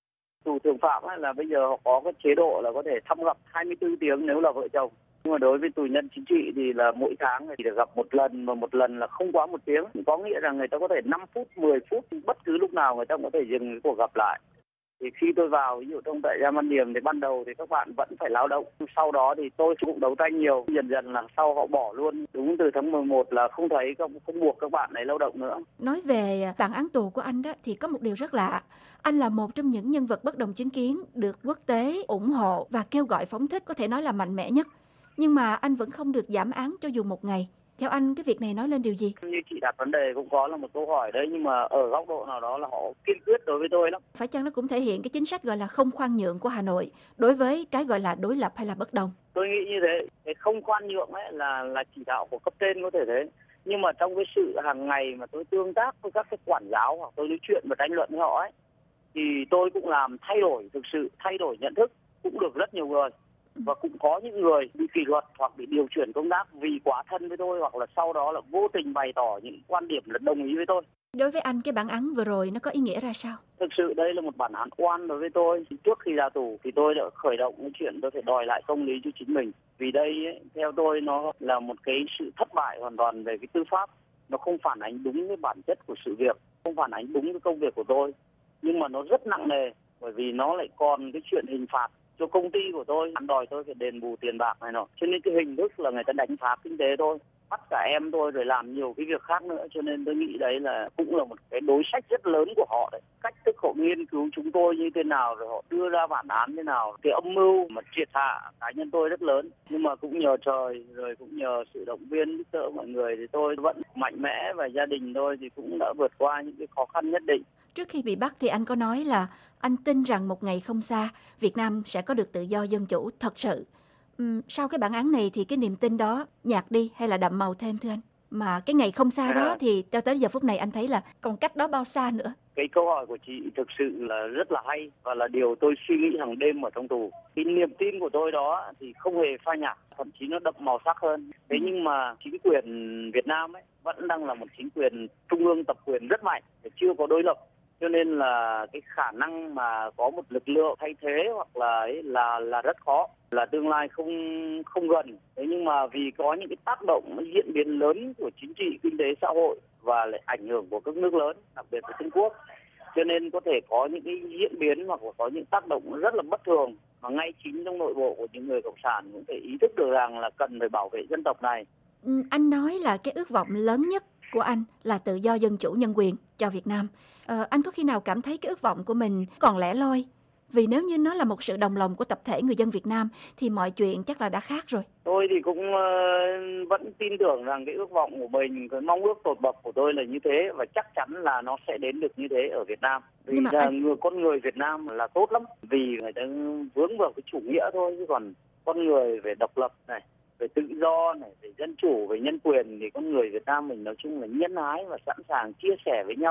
Tù thường phạm ấy là bây giờ họ có cái chế độ là có thể thăm gặp hai mươi tư tiếng nếu là vợ chồng. Nhưng mà đối với tù nhân chính trị thì là mỗi tháng thì được gặp một lần, mà một lần là không quá một tiếng. Có nghĩa là người ta có thể năm phút, mười phút, bất cứ lúc nào người ta có thể dừng cái cuộc gặp lại. Thì khi tôi vào, ví dụ trong trại giam Văn Điềm thì ban đầu thì các bạn vẫn phải lao động. Sau đó thì tôi cũng đấu tranh nhiều, dần dần là sau họ bỏ luôn. Đúng từ tháng mười một là không thấy, không, không buộc các bạn ấy lao động nữa. Nói về bản án tù của anh đó thì có một điều rất lạ. Anh là một trong những nhân vật bất đồng chính kiến được quốc tế ủng hộ và kêu gọi phóng thích, có thể nói là mạnh mẽ nhất. Nhưng mà anh vẫn không được giảm án cho dù một ngày. Theo anh cái việc này nói lên điều gì? Như chị đặt vấn đề cũng có là một câu hỏi đấy, nhưng mà ở góc độ nào đó là họ kiên quyết đối với tôi lắm. Phải chăng nó cũng thể hiện cái chính sách gọi là không khoan nhượng của Hà Nội đối với cái gọi là đối lập hay là bất đồng? Tôi nghĩ như thế, cái không khoan nhượng ấy là là chỉ đạo của cấp trên có thể thế. Nhưng mà trong cái sự hàng ngày mà tôi tương tác với các cái quản giáo hoặc tôi nói chuyện và tranh luận với họ ấy, thì tôi cũng làm thay đổi, thực sự thay đổi nhận thức cũng được rất nhiều người. Và cũng có những người bị kỷ luật hoặc bị điều chuyển công tác vì quá thân với tôi, hoặc là sau đó là vô tình bày tỏ những quan điểm là đồng ý với tôi. Đối với anh, cái bản án vừa rồi nó có ý nghĩa ra sao? Thực sự đây là một bản án oan đối với tôi. Trước khi ra tù thì tôi đã khởi động cái chuyện tôi phải đòi lại công lý cho chính mình. Vì đây ấy, theo tôi nó là một cái sự thất bại hoàn toàn về cái tư pháp. Nó không phản ánh đúng cái bản chất của sự việc, không phản ánh đúng cái công việc của tôi. Nhưng mà nó rất nặng nề, bởi vì nó lại còn cái chuyện hình phạt cho công ty của tôi, hắn đòi tôi phải đền bù tiền bạc này nọ. Cho nên cái hình thức là người ta đánh phá kinh tế thôi, bắt cả em tôi rồi làm nhiều cái việc khác nữa. Cho nên tôi nghĩ đấy là cũng là một cái đối sách rất lớn của họ đấy. Cách thức họ nghiên cứu chúng tôi như thế nào, rồi họ đưa ra bản án thế nào. Cái âm mưu mà triệt hạ cá nhân tôi rất lớn. Nhưng mà cũng nhờ trời, rồi cũng nhờ sự động viên giúp đỡ mọi người thì tôi vẫn mạnh mẽ, và gia đình tôi thì cũng đã vượt qua những cái khó khăn nhất định. Trước khi bị bắt thì anh có nói là anh tin rằng một ngày không xa, Việt Nam sẽ có được tự do dân chủ thật sự. Uhm, sau cái bản án này thì cái niềm tin đó nhạt đi hay là đậm màu thêm thưa anh? Mà cái ngày không xa đó thì cho tới giờ phút này anh thấy là còn cách đó bao xa nữa? Cái câu hỏi của chị thực sự là rất là hay và là điều tôi suy nghĩ hàng đêm ở trong tù. Cái niềm tin của tôi đó thì không hề phai nhạt, thậm chí nó đậm màu sắc hơn. Thế nhưng mà chính quyền Việt Nam ấy vẫn đang là một chính quyền trung ương tập quyền rất mạnh, chưa có đối lập. Cho nên là cái khả năng mà có một lực lượng thay thế hoặc là ấy là là rất khó, là tương lai không không gần. Thế nhưng mà vì có những cái tác động diễn biến lớn của chính trị, kinh tế, xã hội và lại ảnh hưởng của các nước lớn, đặc biệt là Trung Quốc, cho nên có thể có những cái diễn biến hoặc là có những tác động rất là bất thường mà ngay chính trong nội bộ của những người cộng sản cũng phải ý thức được rằng là cần phải bảo vệ dân tộc này. Ừ, anh nói là cái ước vọng lớn nhất của anh là tự do dân chủ nhân quyền cho Việt Nam. Ờ, anh có khi nào cảm thấy cái ước vọng của mình còn lẻ loi? Vì nếu như nó là một sự đồng lòng của tập thể người dân Việt Nam thì mọi chuyện chắc là đã khác rồi. Tôi thì cũng uh, vẫn tin tưởng rằng cái ước vọng của mình, cái mong ước tột bậc của tôi là như thế, và chắc chắn là nó sẽ đến được như thế ở Việt Nam. Vì là anh... người con người Việt Nam là tốt lắm, vì người ta vướng vào cái chủ nghĩa thôi, chứ còn con người về độc lập này, về tự do này, về dân chủ, về nhân quyền thì con người Việt Nam mình nói chung là nhân ái và sẵn sàng chia sẻ với nhau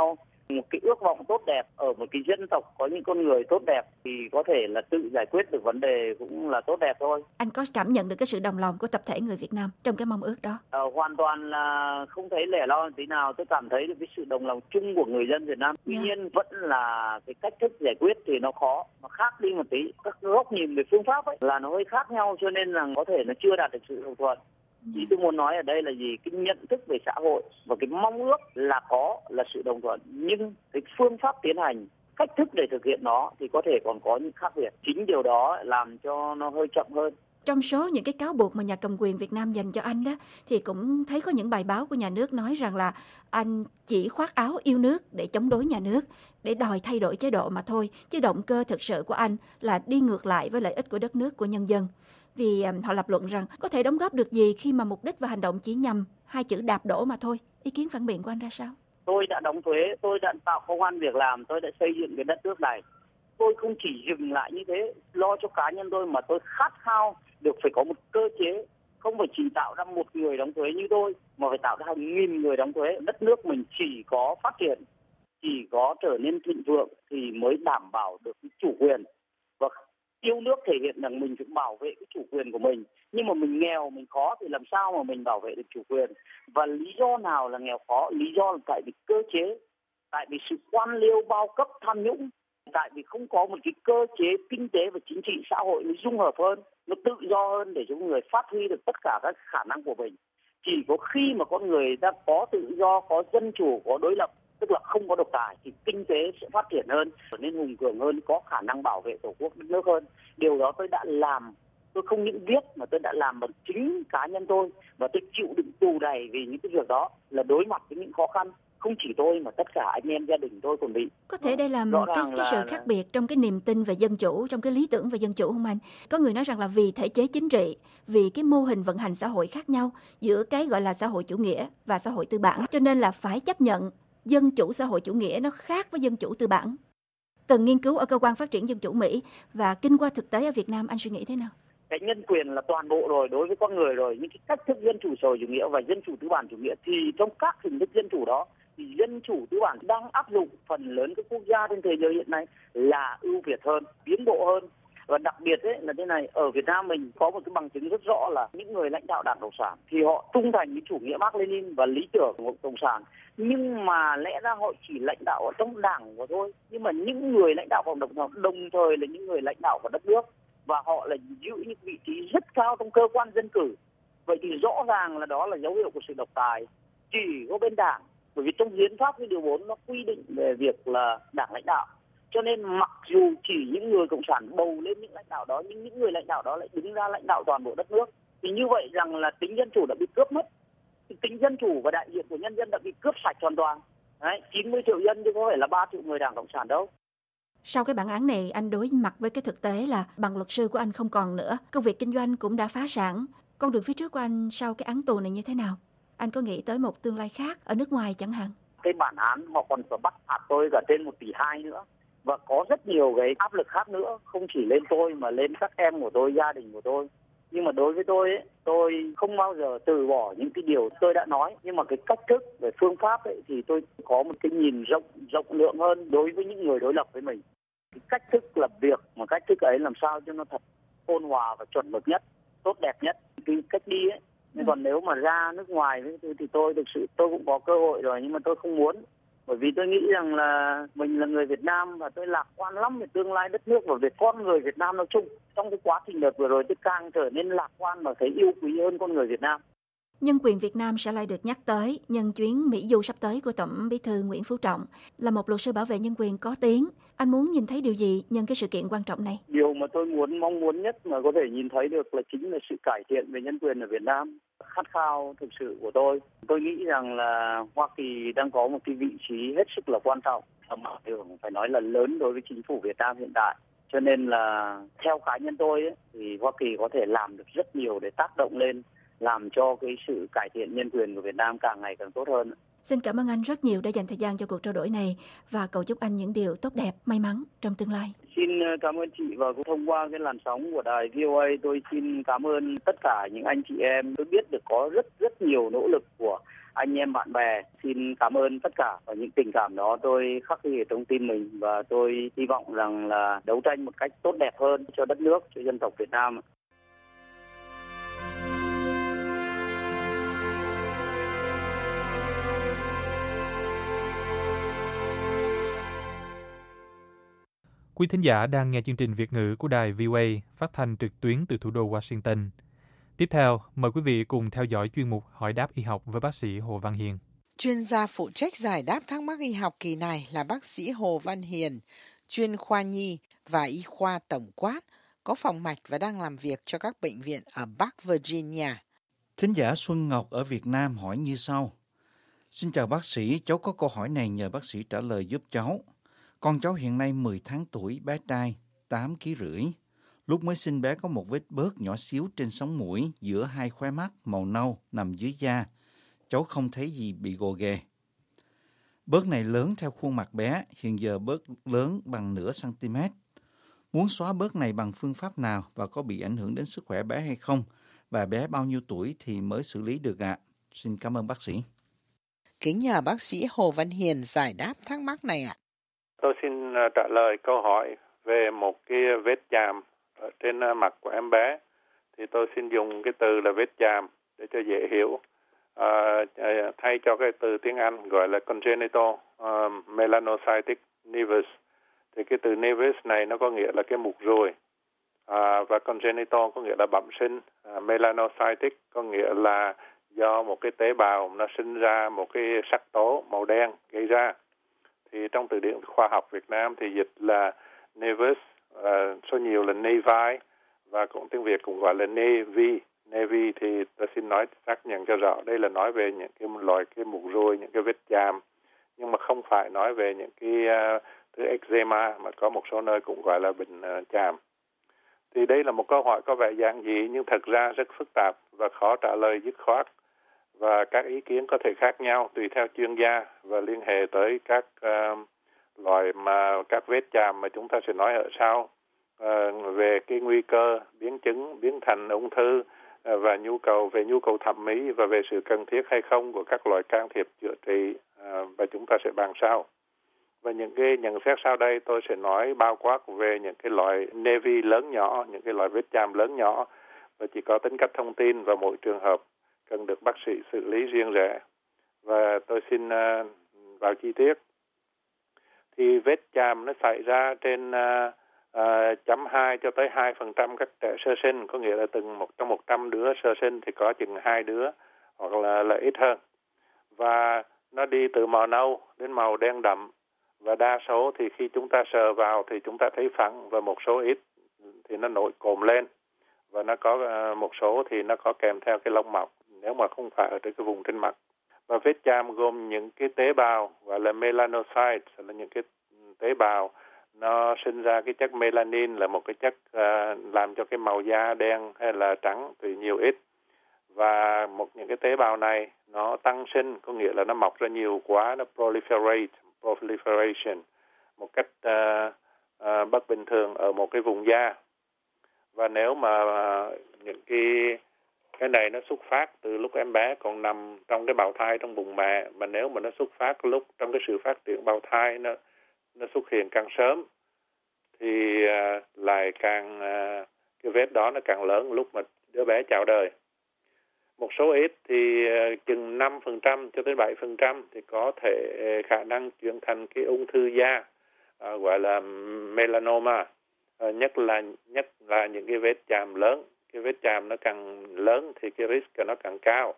Một cái ước vọng tốt đẹp ở một cái dân tộc có những con người tốt đẹp thì có thể là tự giải quyết được vấn đề cũng là tốt đẹp thôi. Anh có cảm nhận được cái sự đồng lòng của tập thể người Việt Nam trong cái mong ước đó? Ờ, hoàn toàn là không thấy lẻ loi tí nào. Tôi cảm thấy được cái sự đồng lòng chung của người dân Việt Nam. Tuy Yeah. nhiên vẫn là cái cách thức giải quyết thì nó khó, nó khác đi một tí. Các góc nhìn về phương pháp ấy là nó hơi khác nhau, cho nên là có thể nó chưa đạt được sự đồng thuận. Ý tôi muốn nói ở đây là gì? Cái nhận thức về xã hội và cái mong ước là có là sự đồng thuận, nhưng cái phương pháp tiến hành, cách thức để thực hiện nó thì có thể còn có những khác biệt. Chính điều đó làm cho nó hơi chậm hơn. Trong số những cái cáo buộc mà nhà cầm quyền Việt Nam dành cho anh đó, thì cũng thấy có những bài báo của nhà nước nói rằng là anh chỉ khoác áo yêu nước để chống đối nhà nước, để đòi thay đổi chế độ mà thôi, chứ động cơ thực sự của anh là đi ngược lại với lợi ích của đất nước, của nhân dân. Vì um, họ lập luận rằng có thể đóng góp được gì khi mà mục đích và hành động chỉ nhằm hai chữ đạp đổ mà thôi. Ý kiến phản biện của anh ra sao? Tôi đã đóng thuế, tôi đã tạo công ăn việc làm, tôi đã xây dựng cái đất nước này. Tôi không chỉ dừng lại như thế, lo cho cá nhân tôi, mà tôi khát khao được phải có một cơ chế, không phải chỉ tạo ra một người đóng thuế như tôi, mà phải tạo ra hàng nghìn người đóng thuế. Đất nước mình chỉ có phát triển, chỉ có trở nên thịnh vượng thì mới đảm bảo được cái chủ quyền. Và yêu nước thể hiện rằng mình phải bảo vệ cái chủ quyền của mình. Nhưng mà mình nghèo, mình khó thì làm sao mà mình bảo vệ được chủ quyền? Và lý do nào là nghèo khó? Lý do là tại vì cơ chế, tại vì sự quan liêu bao cấp tham nhũng, tại vì không có một cái cơ chế kinh tế và chính trị xã hội nó dung hợp hơn, nó tự do hơn để cho người phát huy được tất cả các khả năng của mình. Chỉ có khi mà con người ta có tự do, có dân chủ, có đối lập, tức là không có độc tài, thì kinh tế sẽ phát triển hơn, trở nên hùng cường hơn, có khả năng bảo vệ tổ quốc đất nước hơn. Điều đó tôi đã làm, tôi không những viết mà tôi đã làm bằng chính cá nhân tôi, và tôi chịu đựng tù đầy vì những cái việc đó, là đối mặt với những khó khăn. Không chỉ tôi mà tất cả anh em gia đình tôi còn bị. Có thể đây là cái, cái là, sự khác biệt trong cái niềm tin về dân chủ, trong cái lý tưởng về dân chủ không anh? Có người nói rằng là vì thể chế chính trị, vì cái mô hình vận hành xã hội khác nhau giữa cái gọi là xã hội chủ nghĩa và xã hội tư bản, cho nên là phải chấp nhận dân chủ xã hội chủ nghĩa nó khác với dân chủ tư bản. Từng nghiên cứu ở cơ quan phát triển dân chủ Mỹ và kinh qua thực tế ở Việt Nam, anh suy nghĩ thế nào? Cái nhân quyền là toàn bộ rồi, đối với con người rồi. Những cái cách thức dân chủ xã hội chủ nghĩa và dân chủ tư bản chủ nghĩa thì trong các hình thức dân chủ đó thì dân chủ tư bản đang áp dụng phần lớn các quốc gia trên thế giới hiện nay là ưu việt hơn, tiến bộ hơn. Và đặc biệt ấy là thế này, ở Việt Nam mình có một cái bằng chứng rất rõ là những người lãnh đạo Đảng Cộng sản thì họ trung thành với chủ nghĩa Mác Lênin và lý tưởng của Cộng sản, nhưng mà lẽ ra họ chỉ lãnh đạo ở trong đảng của thôi. Nhưng mà những người lãnh đạo của Cộng sản đồng thời là những người lãnh đạo của đất nước, và họ là giữ những vị trí rất cao trong cơ quan dân cử. Vậy thì rõ ràng là đó là dấu hiệu của sự độc tài chỉ có bên đảng, bởi vì trong hiến pháp cái điều bốn nó quy định về việc là đảng lãnh đạo. Cho nên mặc dù chỉ những người cộng sản bầu lên những lãnh đạo đó, nhưng những người lãnh đạo đó lại đứng ra lãnh đạo toàn bộ đất nước, thì như vậy rằng là tính dân chủ đã bị cướp mất, thì tính dân chủ và đại diện của nhân dân đã bị cướp sạch hoàn toàn. Đấy, chín mươi triệu dân chứ có phải là ba triệu người Đảng Cộng sản đâu. Sau cái bản án này, anh đối mặt với cái thực tế là bằng luật sư của anh không còn nữa, công việc kinh doanh cũng đã phá sản. Con đường phía trước của anh sau cái án tù này như thế nào? Anh có nghĩ tới một tương lai khác ở nước ngoài chẳng hạn? Cái bản án họ còn phải bắt phạt tôi cả trên một tỷ hai nữa. Và có rất nhiều cái áp lực khác nữa, không chỉ lên tôi mà lên các em của tôi, gia đình của tôi. Nhưng mà đối với tôi ấy, tôi không bao giờ từ bỏ những cái điều tôi đã nói. Nhưng mà cái cách thức về phương pháp ấy, thì tôi có một cái nhìn rộng rộng lượng hơn đối với những người đối lập với mình. Cái cách thức làm việc mà cách thức ấy làm sao cho nó thật ôn hòa và chuẩn mực nhất, tốt đẹp nhất. Cái cách đi ấy. Nhưng còn nếu mà ra nước ngoài ấy, thì tôi thực sự tôi cũng có cơ hội rồi, nhưng mà tôi không muốn. Bởi vì tôi nghĩ rằng là mình là người Việt Nam và tôi lạc quan lắm về tương lai đất nước và về con người Việt Nam nói chung. Trong cái quá trình đợt vừa rồi tôi càng trở nên lạc quan và thấy yêu quý hơn con người Việt Nam. Nhân quyền Việt Nam sẽ lại được nhắc tới nhân chuyến Mỹ du sắp tới của Tổng Bí thư Nguyễn Phú Trọng. Là một luật sư bảo vệ nhân quyền có tiếng, anh muốn nhìn thấy điều gì nhân cái sự kiện quan trọng này? Điều mà tôi muốn mong muốn nhất mà có thể nhìn thấy được là chính là sự cải thiện về nhân quyền ở Việt Nam. Khát khao thực sự của tôi. Tôi nghĩ rằng là Hoa Kỳ đang có một cái vị trí hết sức là quan trọng, tầm ảnh hưởng phải nói là lớn đối với chính phủ Việt Nam hiện tại. Cho nên là theo cá nhân tôi ấy, thì Hoa Kỳ có thể làm được rất nhiều để tác động lên, làm cho cái sự cải thiện nhân quyền của Việt Nam càng ngày càng tốt hơn. Xin cảm ơn anh rất nhiều đã dành thời gian cho cuộc trao đổi này và cầu chúc anh những điều tốt đẹp, may mắn trong tương lai. Xin cảm ơn chị, và cũng thông qua cái làn sóng của đài vê o a tôi xin cảm ơn tất cả những anh chị em. Tôi biết được có rất rất nhiều nỗ lực của anh em bạn bè. Xin cảm ơn tất cả, và những tình cảm đó tôi khắc ghi ở trong tim mình, và tôi hy vọng rằng là đấu tranh một cách tốt đẹp hơn cho đất nước, cho dân tộc Việt Nam. Quý thính giả đang nghe chương trình Việt ngữ của đài vê o a phát thanh trực tuyến từ thủ đô Washington. Tiếp theo, mời quý vị cùng theo dõi chuyên mục Hỏi đáp y học với bác sĩ Hồ Văn Hiền. Chuyên gia phụ trách giải đáp thắc mắc y học kỳ này là bác sĩ Hồ Văn Hiền, chuyên khoa nhi và y khoa tổng quát, có phòng mạch và đang làm việc cho các bệnh viện ở Bắc Virginia. Thính giả Xuân Ngọc ở Việt Nam hỏi như sau. Xin chào bác sĩ, cháu có câu hỏi này nhờ bác sĩ trả lời giúp cháu. Con cháu hiện nay mười tháng tuổi, bé trai, tám ki lô gam rưỡi. Lúc mới sinh bé có một vết bớt nhỏ xíu trên sống mũi giữa hai khóe mắt màu nâu nằm dưới da. Cháu không thấy gì bị gồ ghề. Bớt này lớn theo khuôn mặt bé, hiện giờ bớt lớn bằng nửa cm. Muốn xóa bớt này bằng phương pháp nào và có bị ảnh hưởng đến sức khỏe bé hay không? Và bé bao nhiêu tuổi thì mới xử lý được ạ? À? Xin cảm ơn bác sĩ. Kính nhờ bác sĩ Hồ Văn Hiền giải đáp thắc mắc này ạ. À. Tôi xin trả lời câu hỏi về một cái vết chàm ở trên mặt của em bé. Thì tôi xin dùng cái từ là vết chàm để cho dễ hiểu. À, thay cho cái từ tiếng Anh gọi là congenital uh, melanocytic nevus. Thì cái từ nevus này nó có nghĩa là cái mục ruồi. À, và congenital có nghĩa là bẩm sinh. À, melanocytic có nghĩa là do một cái tế bào nó sinh ra một cái sắc tố màu đen gây ra. Thì trong từ điển khoa học Việt Nam thì dịch là nevus, uh, số nhiều là nevi, và cũng tiếng Việt cũng gọi là nevi. Nevi thì tôi xin nói xác nhận cho rõ, đây là nói về những cái loại cái mục ruồi, những cái vết chàm, nhưng mà không phải nói về những cái uh, thứ eczema mà có một số nơi cũng gọi là bệnh uh, chàm. Thì đây là một câu hỏi có vẻ giản dị nhưng thật ra rất phức tạp và khó trả lời dứt khoát. Và các ý kiến có thể khác nhau tùy theo chuyên gia và liên hệ tới các uh, loại mà các vết chàm mà chúng ta sẽ nói ở sau uh, về cái nguy cơ biến chứng, biến thành ung thư uh, và nhu cầu về nhu cầu thẩm mỹ và về sự cần thiết hay không của các loại can thiệp chữa trị uh, và chúng ta sẽ bàn sau. Và những cái nhận xét sau đây tôi sẽ nói bao quát về những cái loại nevi lớn nhỏ, những cái loại vết chàm lớn nhỏ và chỉ có tính cách thông tin và mỗi trường hợp cần được bác sĩ xử lý riêng rẽ. Và tôi xin uh, vào chi tiết. Thì vết chàm nó xảy ra trên uh, uh, chấm hai cho tới hai phần trăm các trẻ sơ sinh, có nghĩa là từng một trong một trăm đứa sơ sinh thì có chừng hai đứa hoặc là, là ít hơn. Và nó đi từ màu nâu đến màu đen đậm. Và đa số thì khi chúng ta sờ vào thì chúng ta thấy phẳng, và một số ít thì nó nổi cộm lên. Và nó có uh, một số thì nó có kèm theo cái lông mọc, nếu mà không phải ở trên cái vùng trên mặt. Và vết chàm gồm những cái tế bào gọi là melanocytes, là những cái tế bào nó sinh ra cái chất melanin, là một cái chất uh, làm cho cái màu da đen hay là trắng tùy nhiều ít. Và một những cái tế bào này nó tăng sinh, có nghĩa là nó mọc ra nhiều quá, nó proliferate, proliferation một cách uh, uh, bất bình thường ở một cái vùng da. Và nếu mà uh, những cái cái này nó xuất phát từ lúc em bé còn nằm trong cái bào thai trong bụng mẹ, mà nếu mà nó xuất phát lúc trong cái sự phát triển bào thai nó nó xuất hiện càng sớm thì uh, lại càng uh, cái vết đó nó càng lớn lúc mà đứa bé chào đời. Một số ít thì uh, chừng năm phần trăm cho tới bảy phần trăm thì có thể uh, khả năng chuyển thành cái ung thư da uh, gọi là melanoma. Uh, nhất là nhất là những cái vết chàm lớn. Cái vết chàm nó càng lớn thì cái risk nó càng cao.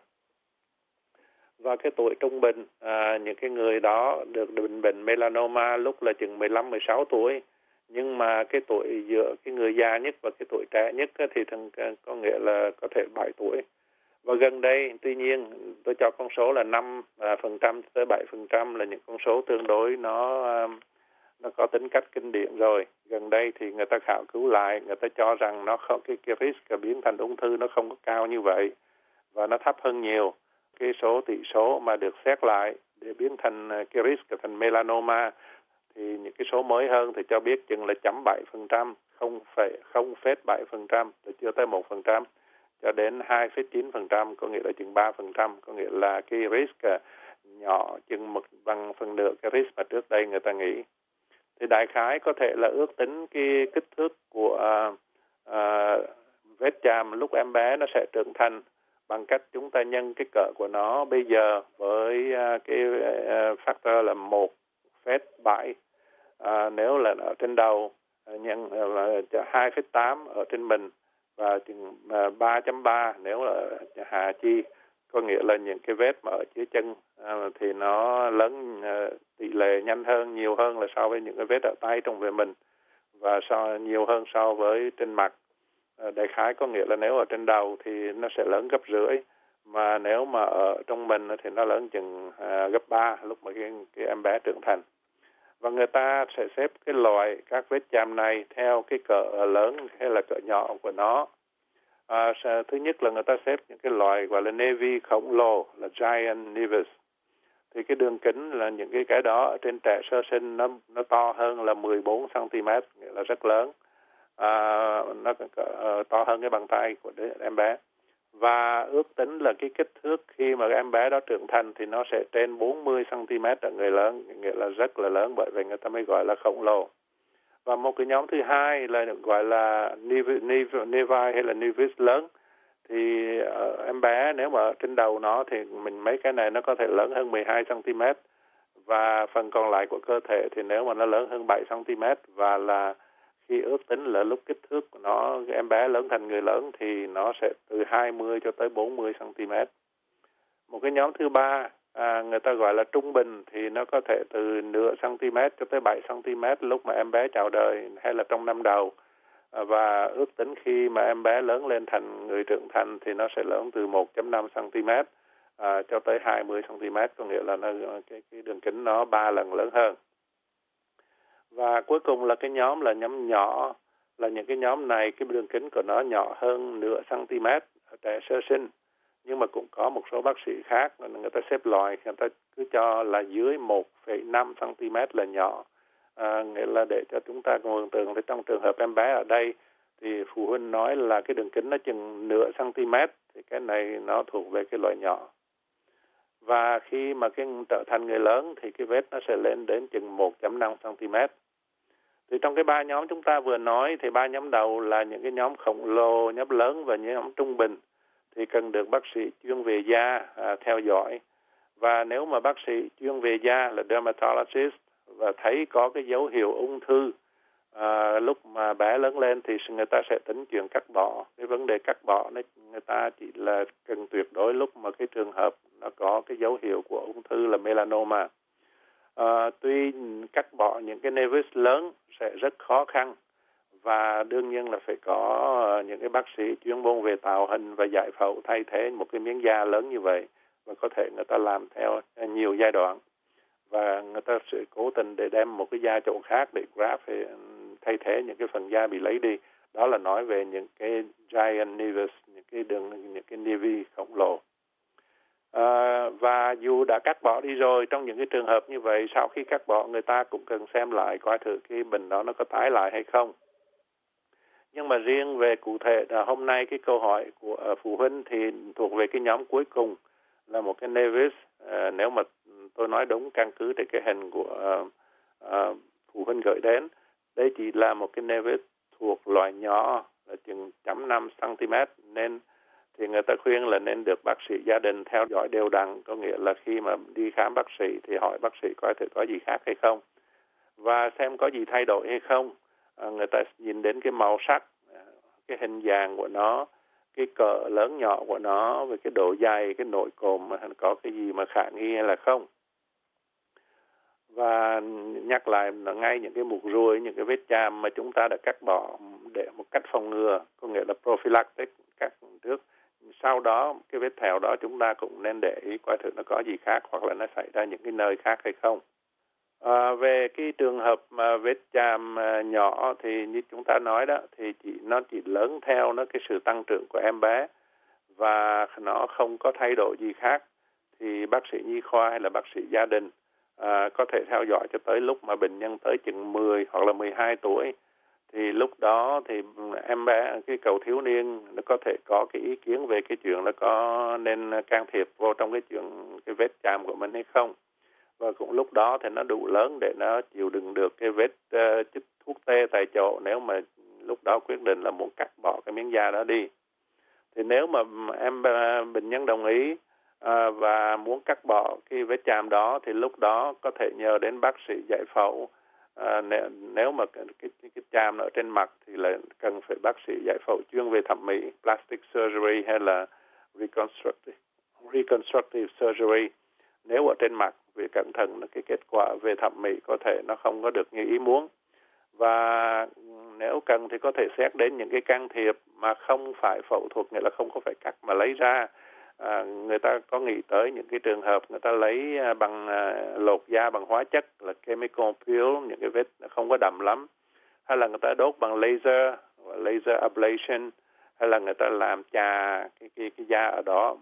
Và cái tuổi trung bình, à, những cái người đó được bệnh bệnh melanoma lúc là chừng mười lăm mười sáu tuổi. Nhưng mà cái tuổi giữa cái người già nhất và cái tuổi trẻ nhất thì thằng có nghĩa là có thể bảy tuổi. Và gần đây, tuy nhiên, tôi cho con số là năm phần trăm tới bảy phần trăm là những con số tương đối nó nó có tính cách kinh điển rồi. Gần đây thì người ta khảo cứu lại, người ta cho rằng nó không, cái, cái risk biến thành ung thư nó không có cao như vậy và nó thấp hơn nhiều. Cái số tỷ số mà được xét lại để biến thành cái risk thành melanoma thì những cái số mới hơn thì cho biết chừng là chấm bảy phần trăm, không phẩy không phẩy bảy phần trăm, chưa tới một phần trăm. cho đến hai phẩy chín phần trăm, có nghĩa là chừng ba phần trăm, có nghĩa là cái risk nhỏ chừng một bằng phần nửa cái risk mà trước đây người ta nghĩ. Thì đại khái có thể là ước tính cái kích thước của uh, uh, vết chàm lúc em bé nó sẽ trưởng thành bằng cách chúng ta nhân cái cỡ của nó bây giờ với uh, cái uh, factor là một phẩy bảy, uh, nếu là ở trên đầu, uh, nhân uh, hai phẩy tám ở trên mình và chừng uh, ba phẩy ba nếu là hạ chi, có nghĩa là những cái vết mà ở dưới chân uh, thì nó lớn uh, tỷ lệ nhanh hơn, nhiều hơn là so với những cái vết ở tay trong về mình, và so nhiều hơn so với trên mặt. Uh, đại khái có nghĩa là nếu ở trên đầu thì nó sẽ lớn gấp rưỡi, mà nếu mà ở trong mình thì nó lớn chừng uh, gấp ba lúc mà cái, cái em bé trưởng thành. Và người ta sẽ xếp cái loại các vết chàm này theo cái cỡ lớn hay là cỡ nhỏ của nó. À, thứ nhất là người ta xếp những cái loại gọi là nevus khổng lồ, là giant nevus. Thì cái đường kính là những cái cái đó ở trên trẻ sơ sinh nó nó to hơn là mười bốn xăng-ti-mét, nghĩa là rất lớn. À, nó uh, to hơn cái bàn tay của đứa em bé. Và ước tính là cái kích thước khi mà em bé đó trưởng thành thì nó sẽ trên bốn mươi xăng-ti-mét ở người lớn, nghĩa là rất là lớn, bởi vậy người ta mới gọi là khổng lồ. Và một cái nhóm thứ hai là được gọi là nevi hay là nevus lớn. Thì uh, em bé nếu mà trên đầu nó thì mình mấy cái này nó có thể lớn hơn mười hai xăng-ti-mét, và phần còn lại của cơ thể thì nếu mà nó lớn hơn bảy xăng-ti-mét, và là khi ước tính là lúc kích thước của nó, em bé lớn thành người lớn thì nó sẽ từ hai mươi cho tới bốn mươi xăng-ti-mét. Một cái nhóm thứ ba à, người ta gọi là trung bình, thì nó có thể từ nửa cm cho tới bảy xăng-ti mét lúc mà em bé chào đời hay là trong năm đầu. À, và ước tính khi mà em bé lớn lên thành người trưởng thành thì nó sẽ lớn từ một phẩy năm xăng-ti-mét à, cho tới hai mươi xăng-ti-mét, có nghĩa là nó, cái, cái đường kính nó ba lần lớn hơn. Và cuối cùng là cái nhóm là nhóm nhỏ, là những cái nhóm này cái đường kính của nó nhỏ hơn nửa cm ở trẻ sơ sinh. Nhưng mà cũng có một số bác sĩ khác người ta xếp loại, người ta cứ cho là dưới một phẩy năm xăng-ti-mét là nhỏ. À, nghĩa là để cho chúng ta mường tượng thì trong trường hợp em bé ở đây thì phụ huynh nói là cái đường kính nó chừng nửa cm, thì cái này nó thuộc về cái loại nhỏ. Và khi mà cái trở thành người lớn thì cái vết nó sẽ lên đến chừng một phẩy năm xăng-ti-mét. Thì trong cái ba nhóm chúng ta vừa nói thì ba nhóm đầu là những cái nhóm khổng lồ, nhóm lớn và nhóm trung bình, thì cần được bác sĩ chuyên về da à, theo dõi. Và nếu mà bác sĩ chuyên về da là dermatologist và thấy có cái dấu hiệu ung thư à, lúc mà bé lớn lên thì người ta sẽ tính chuyện cắt bỏ. Cái vấn đề cắt bỏ này người ta chỉ là cần tuyệt đối lúc mà cái trường hợp nó có cái dấu hiệu của ung thư là melanoma. À, tuy cắt bỏ những cái nevus lớn sẽ rất khó khăn, và đương nhiên là phải có những cái bác sĩ chuyên môn về tạo hình và giải phẫu thay thế một cái miếng da lớn như vậy, và có thể người ta làm theo nhiều giai đoạn, và người ta sẽ cố tình để đem một cái da chỗ khác để graft thay thế những cái phần da bị lấy đi. Đó là nói về những cái giant nevus, những cái đường, những cái nevi khổng lồ. À, và dù đã cắt bỏ đi rồi, trong những cái trường hợp như vậy, sau khi cắt bỏ người ta cũng cần xem lại coi thử cái bệnh đó nó có tái lại hay không. Nhưng mà riêng về cụ thể là hôm nay cái câu hỏi của uh, phụ huynh thì thuộc về cái nhóm cuối cùng là một cái nevus. Uh, nếu mà tôi nói đúng căn cứ trên cái hình của uh, uh, phụ huynh gửi đến, đây chỉ là một cái nevus thuộc loại nhỏ là chừng chấm năm xăng-ti-mét, nên thì người ta khuyên là nên được bác sĩ gia đình theo dõi đều đặn, có nghĩa là khi mà đi khám bác sĩ thì hỏi bác sĩ coi thử có gì khác hay không và xem có gì thay đổi hay không. À, người ta nhìn đến cái màu sắc, cái hình dạng của nó, cái cỡ lớn nhỏ của nó, với cái độ dày, cái nội cộm có cái gì mà khả nghi hay là không. Và nhắc lại là ngay những cái mụn ruồi, những cái vết chàm mà chúng ta đã cắt bỏ để một cách phòng ngừa, có nghĩa là prophylactic, cắt trước. Sau đó cái vết thẹo đó chúng ta cũng nên để ý coi thử nó có gì khác hoặc là nó xảy ra những cái nơi khác hay không. À, về cái trường hợp mà vết chàm à, nhỏ thì như chúng ta nói đó, thì chỉ nó chỉ lớn theo nó cái sự tăng trưởng của em bé và nó không có thay đổi gì khác, thì bác sĩ nhi khoa hay là bác sĩ gia đình à, có thể theo dõi cho tới lúc mà bệnh nhân tới chừng mười hoặc là mười hai tuổi, thì lúc đó thì em bé, cái cậu thiếu niên nó có thể có cái ý kiến về cái chuyện là có nên can thiệp vô trong cái chuyện cái vết chàm của mình hay không. Và cũng lúc đó thì nó đủ lớn để nó chịu đựng được cái vết uh, chích thuốc tê tại chỗ nếu mà lúc đó quyết định là muốn cắt bỏ cái miếng da đó đi. Thì nếu mà em uh, bệnh nhân đồng ý uh, và muốn cắt bỏ cái vết chàm đó thì lúc đó có thể nhờ đến bác sĩ giải phẫu. À, nếu, nếu mà cái, cái, cái chàm ở trên mặt thì là cần phải bác sĩ giải phẫu chuyên về thẩm mỹ, plastic surgery hay là reconstructive, reconstructive surgery. Nếu ở trên mặt vì cẩn thận cái kết quả về thẩm mỹ có thể nó không có được như ý muốn. Và nếu cần thì có thể xét đến những cái can thiệp mà không phải phẫu thuật, nghĩa là không có phải cắt mà lấy ra. À, người ta có nghĩ tới những cái trường hợp người ta lấy bằng uh, lột da bằng hóa chất là chemical peel, những cái vết không có đậm lắm, hay là người ta đốt bằng laser, laser ablation, hay là người ta làm chà cái cái cái da ở đó,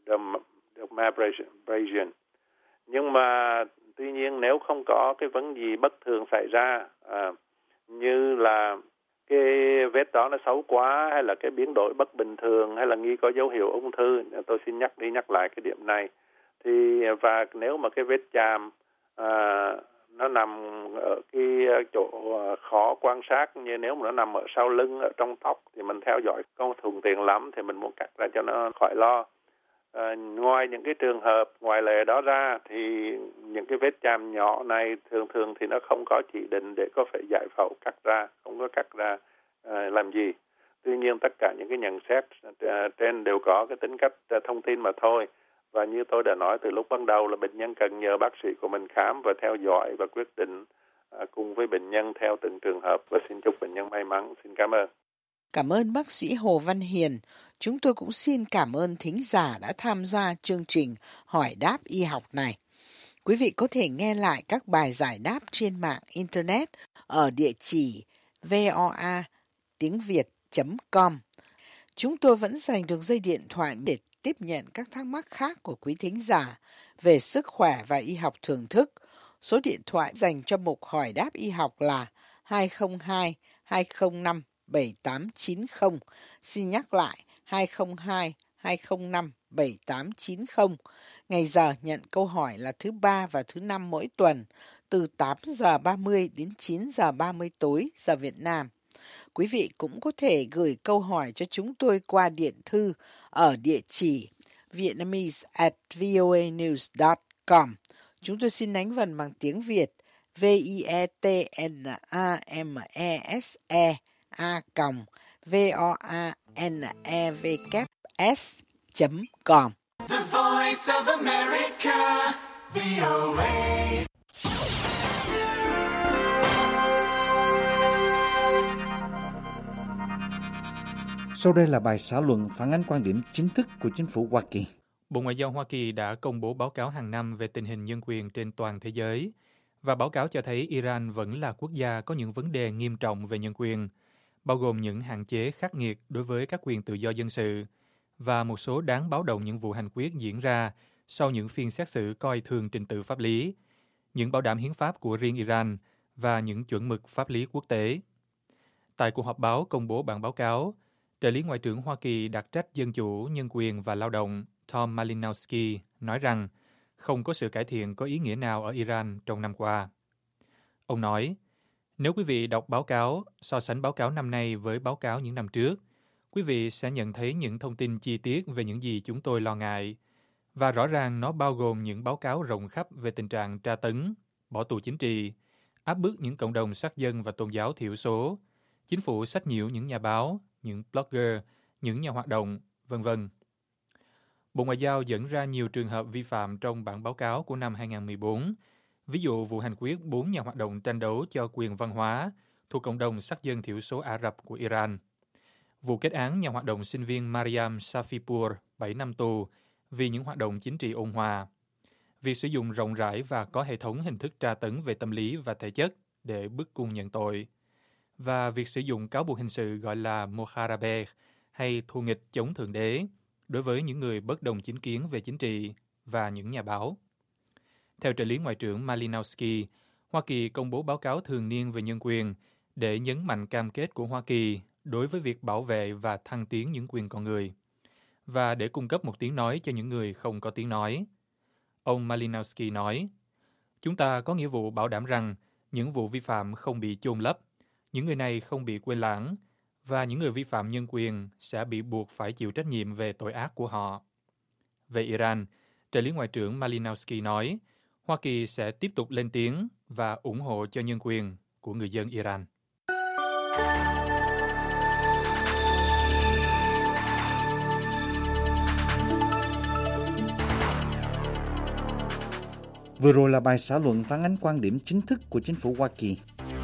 dermabrasion. Nhưng mà tuy nhiên nếu không có cái vấn gì bất thường xảy ra, à, như là cái vết đó nó xấu quá, hay là cái biến đổi bất bình thường, hay là nghi có dấu hiệu ung thư, tôi xin nhắc đi nhắc lại cái điểm này. Thì và nếu mà cái vết chàm à, nó nằm ở cái chỗ khó quan sát, như nếu mà nó nằm ở sau lưng, ở trong tóc thì mình theo dõi không thuận tiện lắm, thì mình muốn cắt ra cho nó khỏi lo. À, ngoài những cái trường hợp ngoại lệ đó ra thì những cái vết chàm nhỏ này thường thường thì nó không có chỉ định để có phải giải phẫu cắt ra, không có cắt ra à, làm gì. Tuy nhiên tất cả những cái nhận xét à, trên đều có cái tính cách à, thông tin mà thôi. Và như tôi đã nói từ lúc ban đầu là bệnh nhân cần nhờ bác sĩ của mình khám và theo dõi và quyết định à, cùng với bệnh nhân theo từng trường hợp. Và xin chúc bệnh nhân may mắn. Xin cảm ơn. Cảm ơn bác sĩ Hồ Văn Hiền. Chúng tôi cũng xin cảm ơn thính giả đã tham gia chương trình Hỏi đáp y học này. Quý vị có thể nghe lại các bài giải đáp trên mạng Internet ở địa chỉ voa tiếng việt chấm com. Chúng tôi vẫn dành được dây điện thoại để tiếp nhận các thắc mắc khác của quý thính giả về sức khỏe và y học thưởng thức. Số điện thoại dành cho mục Hỏi đáp y học là hai không hai hai không năm bảy tám chín không. Xin nhắc lại hai không hai hai không năm bảy tám chín không. Ngày giờ nhận câu hỏi là thứ ba và thứ năm mỗi tuần từ tám giờ ba mươi đến chín giờ ba mươi tối giờ Việt Nam. Quý vị cũng có thể gửi câu hỏi cho chúng tôi qua điện thư ở địa chỉ vietnamese at voanews dot com. Chúng tôi xin đánh vần bằng tiếng Việt v i e t n a m e s e a còng v o a n e v s chấm com. The Voice of America, vê o a. Sau đây là bài xã luận phản ánh quan điểm chính thức của chính phủ Hoa Kỳ. Bộ Ngoại giao Hoa Kỳ đã công bố báo cáo hàng năm về tình hình nhân quyền trên toàn thế giới, và báo cáo cho thấy Iran vẫn là quốc gia có những vấn đề nghiêm trọng về nhân quyền, bao gồm những hạn chế khắc nghiệt đối với các quyền tự do dân sự, và một số đáng báo động những vụ hành quyết diễn ra sau những phiên xét xử coi thường trình tự pháp lý, những bảo đảm hiến pháp của riêng Iran và những chuẩn mực pháp lý quốc tế. Tại cuộc họp báo công bố bản báo cáo, trợ lý Ngoại trưởng Hoa Kỳ đặc trách Dân chủ, Nhân quyền và Lao động Tom Malinowski nói rằng không có sự cải thiện có ý nghĩa nào ở Iran trong năm qua. Ông nói, nếu quý vị đọc báo cáo, so sánh báo cáo năm nay với báo cáo những năm trước, quý vị sẽ nhận thấy những thông tin chi tiết về những gì chúng tôi lo ngại, và rõ ràng nó bao gồm những báo cáo rộng khắp về tình trạng tra tấn, bỏ tù chính trị, áp bức những cộng đồng sắc dân và tôn giáo thiểu số, chính phủ sách nhiễu những nhà báo, những blogger, những nhà hoạt động, vân vân. Bộ Ngoại giao dẫn ra nhiều trường hợp vi phạm trong bản báo cáo của năm hai không một bốn, ví dụ vụ hành quyết bốn nhà hoạt động tranh đấu cho quyền văn hóa thuộc cộng đồng sắc dân thiểu số Ả Rập của Iran, vụ kết án nhà hoạt động sinh viên Mariam Safipur bảy năm tù vì những hoạt động chính trị ôn hòa, việc sử dụng rộng rãi và có hệ thống hình thức tra tấn về tâm lý và thể chất để bức cung nhận tội, và việc sử dụng cáo buộc hình sự gọi là Moharabeh hay thù nghịch chống thượng đế đối với những người bất đồng chính kiến về chính trị và những nhà báo. Theo trợ lý Ngoại trưởng Malinowski, Hoa Kỳ công bố báo cáo thường niên về nhân quyền để nhấn mạnh cam kết của Hoa Kỳ đối với việc bảo vệ và thăng tiến những quyền con người, và để cung cấp một tiếng nói cho những người không có tiếng nói. Ông Malinowski nói, chúng ta có nghĩa vụ bảo đảm rằng những vụ vi phạm không bị chôn lấp, những người này không bị quên lãng, và những người vi phạm nhân quyền sẽ bị buộc phải chịu trách nhiệm về tội ác của họ. Về Iran, trợ lý Ngoại trưởng Malinowski nói, Hoa Kỳ sẽ tiếp tục lên tiếng và ủng hộ cho nhân quyền của người dân Iran. Vừa rồi là bài xã luận phản ánh quan điểm chính thức của chính phủ Hoa Kỳ.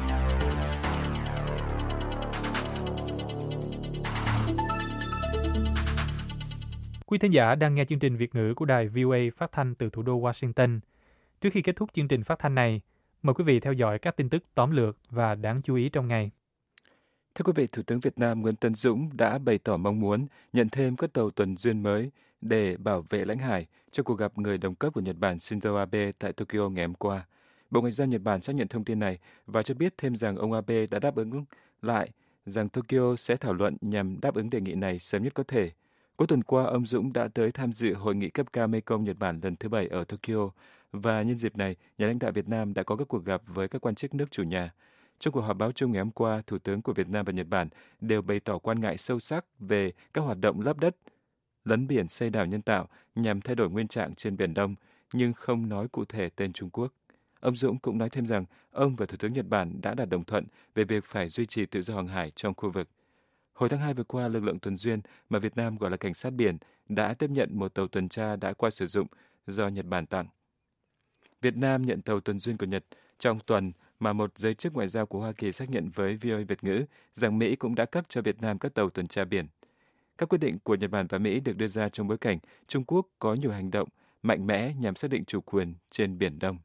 Quý thính giả đang nghe chương trình Việt ngữ của đài vê o a phát thanh từ thủ đô Washington. Trước khi kết thúc chương trình phát thanh này, mời quý vị theo dõi các tin tức tóm lược và đáng chú ý trong ngày. Thưa quý vị, Thủ tướng Việt Nam Nguyễn Tấn Dũng đã bày tỏ mong muốn nhận thêm các tàu tuần duyên mới để bảo vệ lãnh hải trong cuộc gặp người đồng cấp của Nhật Bản Shinzo Abe tại Tokyo ngày hôm qua. Bộ Ngoại giao Nhật Bản xác nhận thông tin này và cho biết thêm rằng ông Abe đã đáp ứng lại rằng Tokyo sẽ thảo luận nhằm đáp ứng đề nghị này sớm nhất có thể. Cuối tuần qua, ông Dũng đã tới tham dự hội nghị cấp cao Mekong Nhật Bản lần thứ bảy ở Tokyo và nhân dịp này, nhà lãnh đạo Việt Nam đã có các cuộc gặp với các quan chức nước chủ nhà. Trong cuộc họp báo chung ngày hôm qua, Thủ tướng của Việt Nam và Nhật Bản đều bày tỏ quan ngại sâu sắc về các hoạt động lấp đất, lấn biển xây đảo nhân tạo nhằm thay đổi nguyên trạng trên Biển Đông, nhưng không nói cụ thể tên Trung Quốc. Ông Dũng cũng nói thêm rằng ông và Thủ tướng Nhật Bản đã đạt đồng thuận về việc phải duy trì tự do hàng hải trong khu vực. Hồi tháng hai vừa qua, lực lượng tuần duyên mà Việt Nam gọi là cảnh sát biển đã tiếp nhận một tàu tuần tra đã qua sử dụng do Nhật Bản tặng. Việt Nam nhận tàu tuần duyên của Nhật trong tuần mà một giới chức ngoại giao của Hoa Kỳ xác nhận với vê o a Việt ngữ rằng Mỹ cũng đã cấp cho Việt Nam các tàu tuần tra biển. Các quyết định của Nhật Bản và Mỹ được đưa ra trong bối cảnh Trung Quốc có nhiều hành động mạnh mẽ nhằm xác định chủ quyền trên Biển Đông.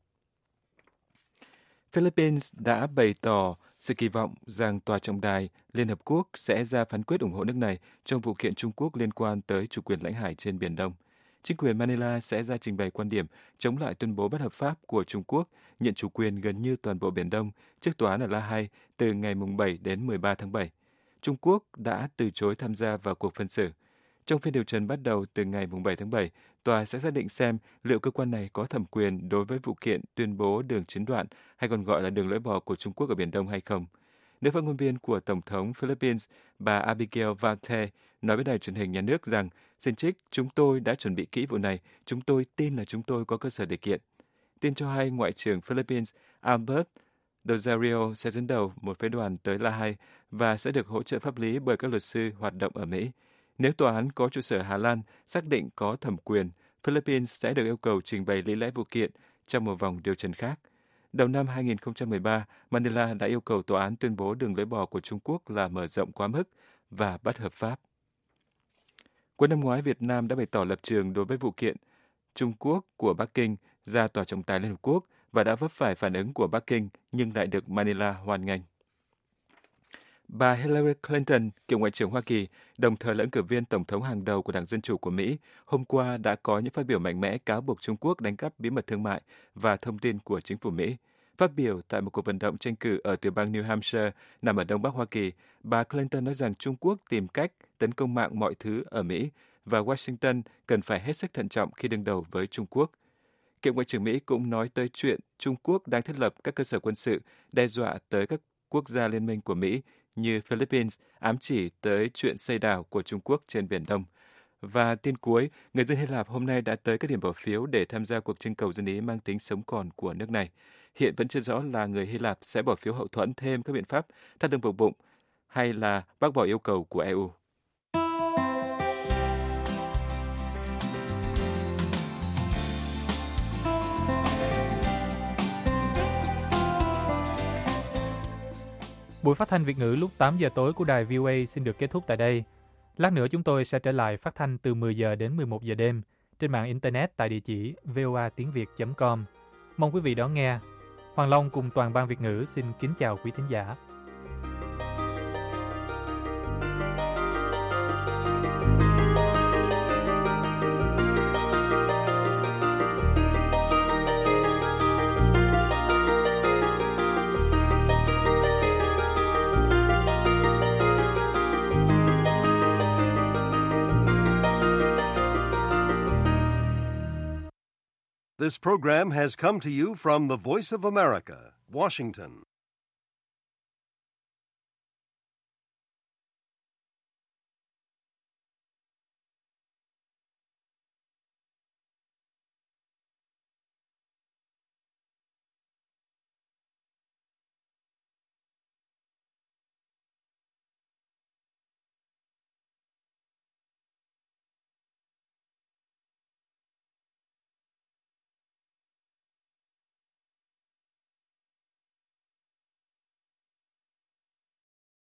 Philippines đã bày tỏ sự kỳ vọng rằng Tòa trọng tài Liên Hợp Quốc sẽ ra phán quyết ủng hộ nước này trong vụ kiện Trung Quốc liên quan tới chủ quyền lãnh hải trên Biển Đông. Chính quyền Manila sẽ ra trình bày quan điểm chống lại tuyên bố bất hợp pháp của Trung Quốc nhận chủ quyền gần như toàn bộ Biển Đông trước tòa án ở La Hay từ ngày bảy đến mười ba tháng bảy. Trung Quốc đã từ chối tham gia vào cuộc phân xử. Trong phiên điều trần bắt đầu từ ngày bảy tháng bảy, tòa sẽ xác định xem liệu cơ quan này có thẩm quyền đối với vụ kiện tuyên bố đường chín đoạn hay còn gọi là đường lưỡi bò của Trung Quốc ở Biển Đông hay không. Nữ phát ngôn viên của Tổng thống Philippines, bà Abigail Varte, nói với đài truyền hình nhà nước rằng, xin trích, chúng tôi đã chuẩn bị kỹ vụ này, chúng tôi tin là chúng tôi có cơ sở để kiện. Tin cho hay, Ngoại trưởng Philippines Albert Rosario sẽ dẫn đầu một phái đoàn tới La Hay và sẽ được hỗ trợ pháp lý bởi các luật sư hoạt động ở Mỹ. Nếu tòa án có trụ sở Hà Lan xác định có thẩm quyền, Philippines sẽ được yêu cầu trình bày lý lẽ vụ kiện trong một vòng điều trần khác. Đầu năm hai không một ba, Manila đã yêu cầu tòa án tuyên bố đường lưỡi bò của Trung Quốc là mở rộng quá mức và bất hợp pháp. Cuối năm ngoái, Việt Nam đã bày tỏ lập trường đối với vụ kiện Trung Quốc của Bắc Kinh ra Tòa trọng tài Liên Hợp Quốc và đã vấp phải phản ứng của Bắc Kinh nhưng lại được Manila hoan nghênh. Bà Hillary Clinton, cựu Ngoại trưởng Hoa Kỳ, đồng thời là ứng cử viên Tổng thống hàng đầu của Đảng Dân Chủ của Mỹ, hôm qua đã có những phát biểu mạnh mẽ cáo buộc Trung Quốc đánh cắp bí mật thương mại và thông tin của chính phủ Mỹ. Phát biểu tại một cuộc vận động tranh cử ở tiểu bang New Hampshire nằm ở Đông Bắc Hoa Kỳ, bà Clinton nói rằng Trung Quốc tìm cách tấn công mạng mọi thứ ở Mỹ và Washington cần phải hết sức thận trọng khi đương đầu với Trung Quốc. Cựu Ngoại trưởng Mỹ cũng nói tới chuyện Trung Quốc đang thiết lập các cơ sở quân sự đe dọa tới các quốc gia liên minh của Mỹ như Philippines, ám chỉ tới chuyện xây đảo của Trung Quốc trên Biển Đông. Và tin cuối, người dân Hy Lạp hôm nay đã tới các điểm bỏ phiếu để tham gia cuộc trưng cầu dân ý mang tính sống còn của nước này. Hiện vẫn chưa rõ là người Hy Lạp sẽ bỏ phiếu hậu thuẫn thêm các biện pháp thắt lưng buộc bụng hay là bác bỏ yêu cầu của e u. Buổi phát thanh Việt ngữ lúc tám giờ tối của đài vê o a xin được kết thúc tại đây. Lát nữa chúng tôi sẽ trở lại phát thanh từ mười giờ đến mười một giờ đêm trên mạng Internet tại địa chỉ voa tiếng việt chấm com. Mong quý vị đón nghe. Hoàng Long cùng toàn ban Việt ngữ xin kính chào quý thính giả. This program has come to you from the Voice of America, Washington.